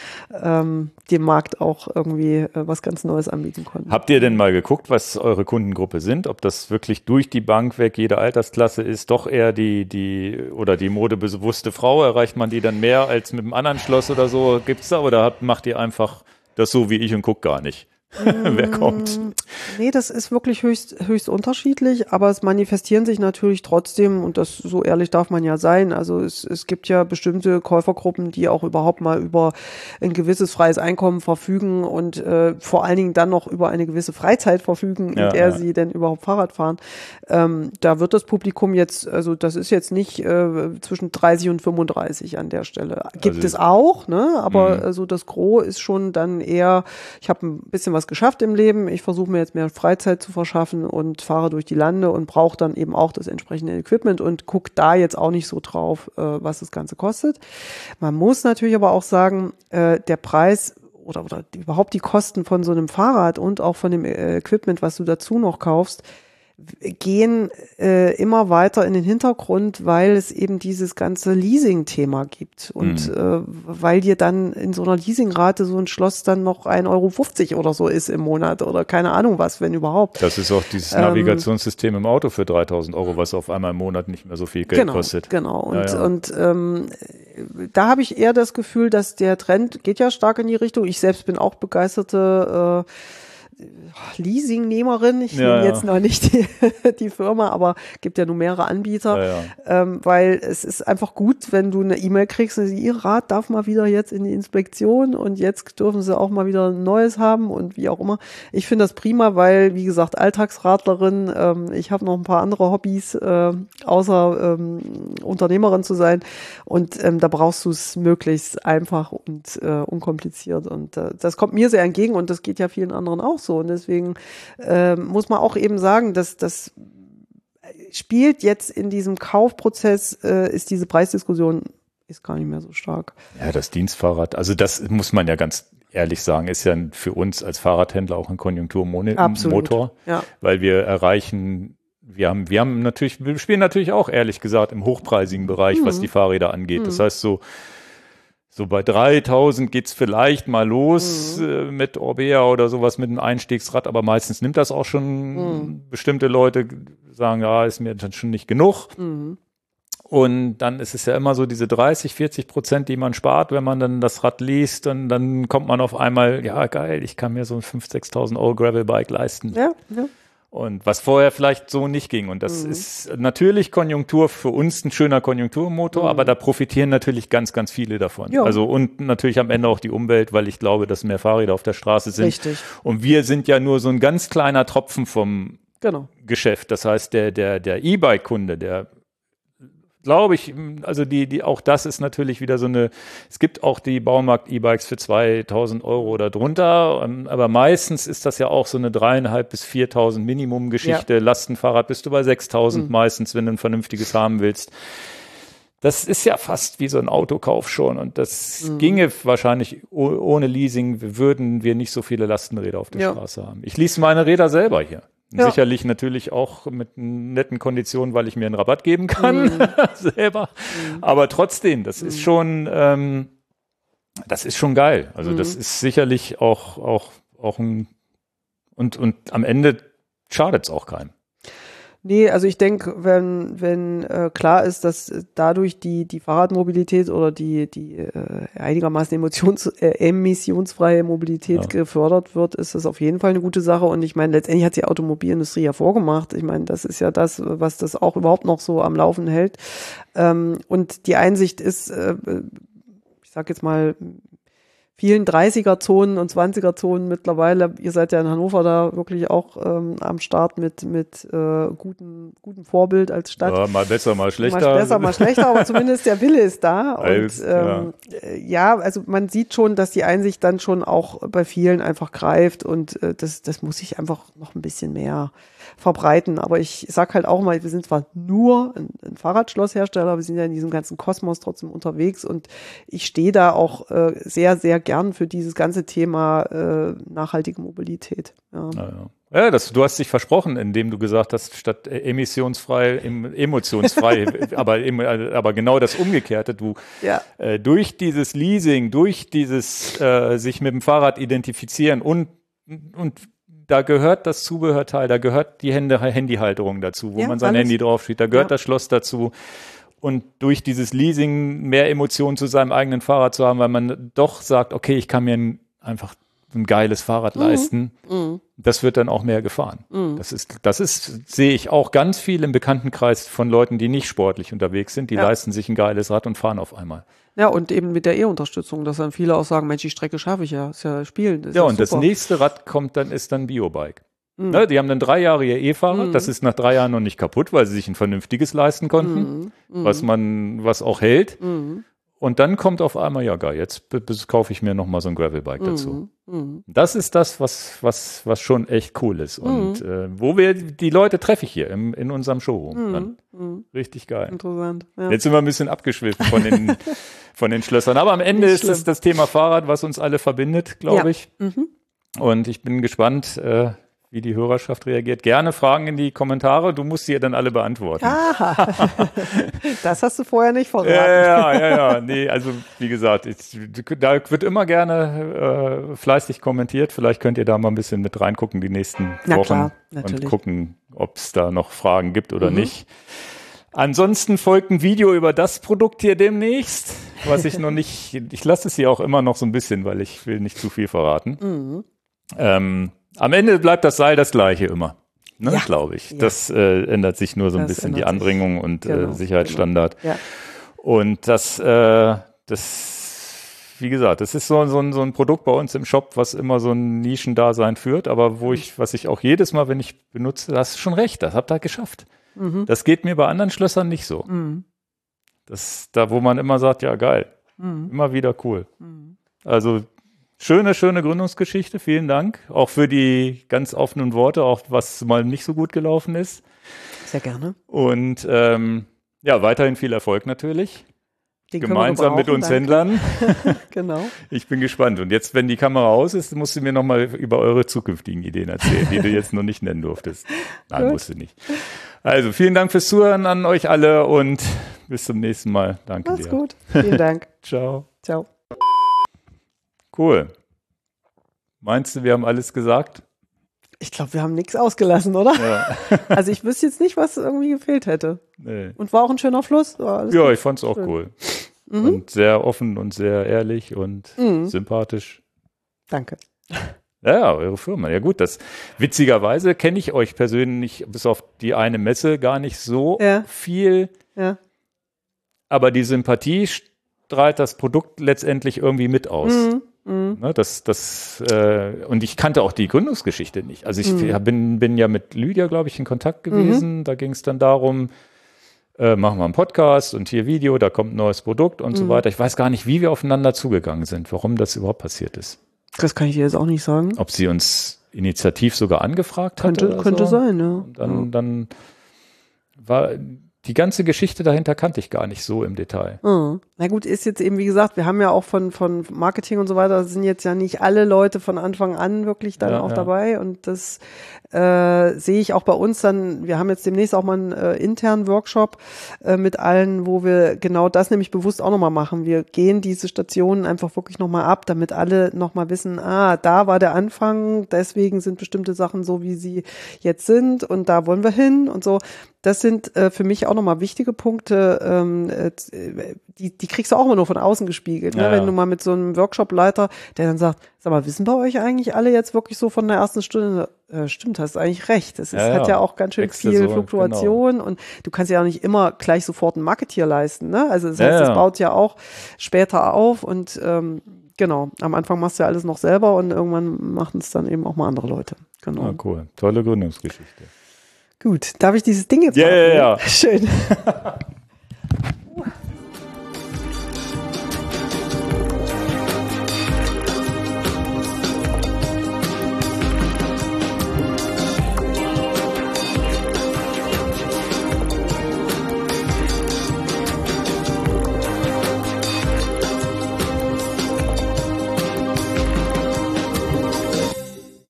dem Markt auch irgendwie was ganz Neues anbieten konnten. Habt ihr denn mal geguckt, was eure Kundengruppe sind? Ob das wirklich durch die Bank weg jede Altersklasse ist? Doch eher die modebewusste Frau? Erreicht man die dann mehr als mit einem anderen Schloss oder so? Gibt's da? Oder macht ihr einfach das so wie ich und guckt gar nicht? Wer kommt? Nee, das ist wirklich höchst unterschiedlich, aber es manifestieren sich natürlich trotzdem, und das, so ehrlich darf man ja sein, also es gibt ja bestimmte Käufergruppen, die auch überhaupt mal über ein gewisses freies Einkommen verfügen und vor allen Dingen dann noch über eine gewisse Freizeit verfügen, in der sie denn überhaupt Fahrrad fahren. Da wird das Publikum jetzt, also das ist jetzt nicht zwischen 30 und 35 an der Stelle. Gibt es auch, ne? Aber also das Gros ist schon dann eher, ich habe ein bisschen was geschafft im Leben, ich versuche mir jetzt mehr Freizeit zu verschaffen und fahre durch die Lande und brauche dann eben auch das entsprechende Equipment und gucke da jetzt auch nicht so drauf, was das Ganze kostet. Man muss natürlich aber auch sagen, der Preis oder überhaupt die Kosten von so einem Fahrrad und auch von dem Equipment, was du dazu noch kaufst, gehen immer weiter in den Hintergrund, weil es eben dieses ganze Leasing-Thema gibt und weil dir dann in so einer Leasingrate so ein Schloss dann noch 1,50 € oder so ist im Monat oder keine Ahnung was, wenn überhaupt. Das ist auch dieses Navigationssystem im Auto für 3.000 €, was auf einmal im Monat nicht mehr so viel Geld kostet. Genau. Und da habe ich eher das Gefühl, dass der Trend geht ja stark in die Richtung. Ich selbst bin auch begeisterte Leasingnehmerin, ich nehme jetzt noch nicht die Firma, aber gibt ja nur mehrere Anbieter, weil es ist einfach gut, wenn du eine E-Mail kriegst und ihr Rad darf mal wieder jetzt in die Inspektion und jetzt dürfen sie auch mal wieder ein neues haben und wie auch immer. Ich finde das prima, weil, wie gesagt, Alltagsradlerin, ich habe noch ein paar andere Hobbys, außer Unternehmerin zu sein und da brauchst du es möglichst einfach und unkompliziert und das kommt mir sehr entgegen und das geht ja vielen anderen auch so. Und deswegen muss man auch eben sagen, dass das spielt jetzt in diesem Kaufprozess, ist diese Preisdiskussion ist gar nicht mehr so stark. Ja, das Dienstfahrrad, also das muss man ja ganz ehrlich sagen, ist ja für uns als Fahrradhändler auch ein Konjunkturmotor, weil wir erreichen, wir spielen natürlich auch ehrlich gesagt im hochpreisigen Bereich, was die Fahrräder angeht. Das heißt so bei 3.000 geht's vielleicht mal los mit Orbea oder sowas mit einem Einstiegsrad, aber meistens nimmt das auch schon bestimmte Leute, sagen, ja, ist mir dann schon nicht genug. Und dann ist es ja immer so diese 30-40%, die man spart, wenn man dann das Rad liest und dann kommt man auf einmal, ja geil, ich kann mir so ein 5.000, 6.000 € Gravelbike leisten. Ja. Und was vorher vielleicht so nicht ging. Und das ist natürlich Konjunktur, für uns ein schöner Konjunkturmotor, aber da profitieren natürlich ganz, ganz viele davon. Ja. Also und natürlich am Ende auch die Umwelt, weil ich glaube, dass mehr Fahrräder auf der Straße sind. Richtig. Und wir sind ja nur so ein ganz kleiner Tropfen vom Geschäft. Das heißt, der E-Bike-Kunde, der glaube ich, also auch das ist natürlich wieder so es gibt auch die Baumarkt-E-Bikes für 2.000 € oder drunter, aber meistens ist das ja auch so eine 3.500 bis 4.000 Minimum-Geschichte. Ja. Lastenfahrrad bist du bei 6.000 meistens, wenn du ein vernünftiges haben willst. Das ist ja fast wie so ein Autokauf schon und das ginge wahrscheinlich ohne Leasing, würden wir nicht so viele Lastenräder auf der Straße haben. Ich lease meine Räder selber hier. Ja. Sicherlich natürlich auch mit netten Konditionen, weil ich mir einen Rabatt geben kann selber. Aber trotzdem, das ist schon geil. Also das ist sicherlich auch ein und am Ende schadet es auch keinem. Nee, also ich denke, wenn klar ist, dass dadurch die Fahrradmobilität oder die einigermaßen emissionsfreie Mobilität gefördert wird, ist das auf jeden Fall eine gute Sache. Und ich meine, letztendlich hat die Automobilindustrie ja vorgemacht. Ich meine, das ist ja das, was das auch überhaupt noch so am Laufen hält. Und die Einsicht ist, ich sag jetzt mal, vielen 30er-Zonen und 20er-Zonen mittlerweile. Ihr seid ja in Hannover da wirklich auch am Start mit gutem Vorbild als Stadt. Ja, mal besser, mal schlechter. Mal besser, mal schlechter, aber zumindest der Wille ist da. Und also man sieht schon, dass die Einsicht dann schon auch bei vielen einfach greift und das muss sich einfach noch ein bisschen mehr verbreiten. Aber ich sag halt auch mal, wir sind zwar nur ein Fahrradschlosshersteller, wir sind ja in diesem ganzen Kosmos trotzdem unterwegs und ich stehe da auch sehr, sehr gern für dieses ganze Thema nachhaltige Mobilität. Ja, du hast dich versprochen, indem du gesagt hast, statt emissionsfrei, emotionsfrei, aber genau das Umgekehrte. Durch dieses Leasing, durch dieses sich mit dem Fahrrad identifizieren und da gehört das Zubehörteil, da gehört die Handyhalterung dazu, wo man sein Handy draufsteht, da gehört das Schloss dazu. Und durch dieses Leasing mehr Emotionen zu seinem eigenen Fahrrad zu haben, weil man doch sagt, okay, ich kann mir einfach ein geiles Fahrrad leisten. Das wird dann auch mehr gefahren. Das ist, sehe ich auch ganz viel im Bekanntenkreis von Leuten, die nicht sportlich unterwegs sind. Die leisten sich ein geiles Rad und fahren auf einmal. Ja, und eben mit der E-Unterstützung, dass dann viele auch sagen, Mensch, die Strecke schaffe ich ja. Ist ja Spielen. Ist ja, und super. das nächste Rad ist dann Biobike. Ne, die haben dann 3 Jahre ihr E-Fahrrad. Das ist nach 3 Jahren noch nicht kaputt, weil sie sich ein vernünftiges leisten konnten, was auch hält. Und dann kommt auf einmal, ja geil, jetzt kaufe ich mir nochmal so ein Gravelbike dazu. Das ist das, was schon echt cool ist. Und die Leute treffe ich hier in unserem Showroom. Richtig geil. Interessant. Ja. Jetzt sind wir ein bisschen abgeschwiffen von den Schlössern. Aber am Ende ist es das Thema Fahrrad, was uns alle verbindet, glaube ich. Und ich bin gespannt, wie die Hörerschaft reagiert. Gerne Fragen in die Kommentare. Du musst sie ja dann alle beantworten. Aha. Das hast du vorher nicht verraten. Ja. Nee, also wie gesagt, da wird immer gerne fleißig kommentiert. Vielleicht könnt ihr da mal ein bisschen mit reingucken die nächsten Wochen und gucken, ob es da noch Fragen gibt oder nicht. Ansonsten folgt ein Video über das Produkt hier demnächst, was ich noch nicht, ich lasse es hier auch immer noch so ein bisschen, weil ich will nicht zu viel verraten. Am Ende bleibt das Seil das gleiche immer, ne, glaube ich. Ja. Das ändert sich nur so ein bisschen, die Anbringung und Sicherheitsstandard. Genau. Ja. Und das, wie gesagt, das ist so ein Produkt bei uns im Shop, was immer so ein Nischendasein führt, aber was ich auch jedes Mal, wenn ich benutze, da hast du schon recht, das habt ihr geschafft. Das geht mir bei anderen Schlössern nicht so. Das da, wo man immer sagt, ja geil, immer wieder cool. Also schöne Gründungsgeschichte, vielen Dank. Auch für die ganz offenen Worte, auch was mal nicht so gut gelaufen ist. Sehr gerne. Und weiterhin viel Erfolg natürlich. Gemeinsam mit uns Händlern. Genau. Ich bin gespannt. Und jetzt, wenn die Kamera aus ist, musst du mir nochmal über eure zukünftigen Ideen erzählen, die du jetzt noch nicht nennen durftest. Nein, musst du nicht. Also, vielen Dank fürs Zuhören an euch alle und bis zum nächsten Mal. Danke dir. Mach's gut. Vielen Dank. Ciao. Ciao. Cool. Meinst du, wir haben alles gesagt? Ich glaube, wir haben nichts ausgelassen, oder? Ja. Also ich wüsste jetzt nicht, was irgendwie gefehlt hätte. Nee. Und war auch ein schöner Fluss. Ja, ich fand's auch cool. Und sehr offen und sehr ehrlich und sympathisch. Danke. Ja, eure Firma. Ja gut, witzigerweise kenne ich euch persönlich bis auf die eine Messe gar nicht so viel. Ja. Aber die Sympathie strahlt das Produkt letztendlich irgendwie mit aus. Ne, und ich kannte auch die Gründungsgeschichte nicht. Also ich bin ja mit Lydia, glaube ich, in Kontakt gewesen. Da ging es dann darum, machen wir einen Podcast und hier Video, da kommt ein neues Produkt und so weiter. Ich weiß gar nicht, wie wir aufeinander zugegangen sind, warum das überhaupt passiert ist. Das kann ich dir jetzt auch nicht sagen. Ob sie uns initiativ sogar angefragt hatte. Könnte sein, ja. Und dann war die ganze Geschichte dahinter kannte ich gar nicht so im Detail. Na gut, ist jetzt eben, wie gesagt, wir haben ja auch von Marketing und so weiter, sind jetzt ja nicht alle Leute von Anfang an wirklich dann auch dabei und das sehe ich auch bei uns dann, wir haben jetzt demnächst auch mal einen internen Workshop mit allen, wo wir genau das nämlich bewusst auch nochmal machen. Wir gehen diese Stationen einfach wirklich nochmal ab, damit alle nochmal wissen, da war der Anfang, deswegen sind bestimmte Sachen so, wie sie jetzt sind und da wollen wir hin und so. Das sind für mich auch nochmal wichtige Punkte, die kriegst du auch immer nur von außen gespiegelt. Ne? Wenn du mal mit so einem Workshop-Leiter, der dann sagt, sag mal, wissen bei euch eigentlich alle jetzt wirklich so von der ersten Stunde? Stimmt, hast eigentlich recht. Das hat ja auch ganz schön viel Fluktuation und du kannst ja auch nicht immer gleich sofort ein Marketeer leisten. Ne? Also das heißt, das baut ja auch später auf und genau, am Anfang machst du ja alles noch selber und irgendwann machen es dann eben auch mal andere Leute. Genau. Ah, cool. Tolle Gründungsgeschichte. Gut, darf ich dieses Ding jetzt machen? Ja. Schön.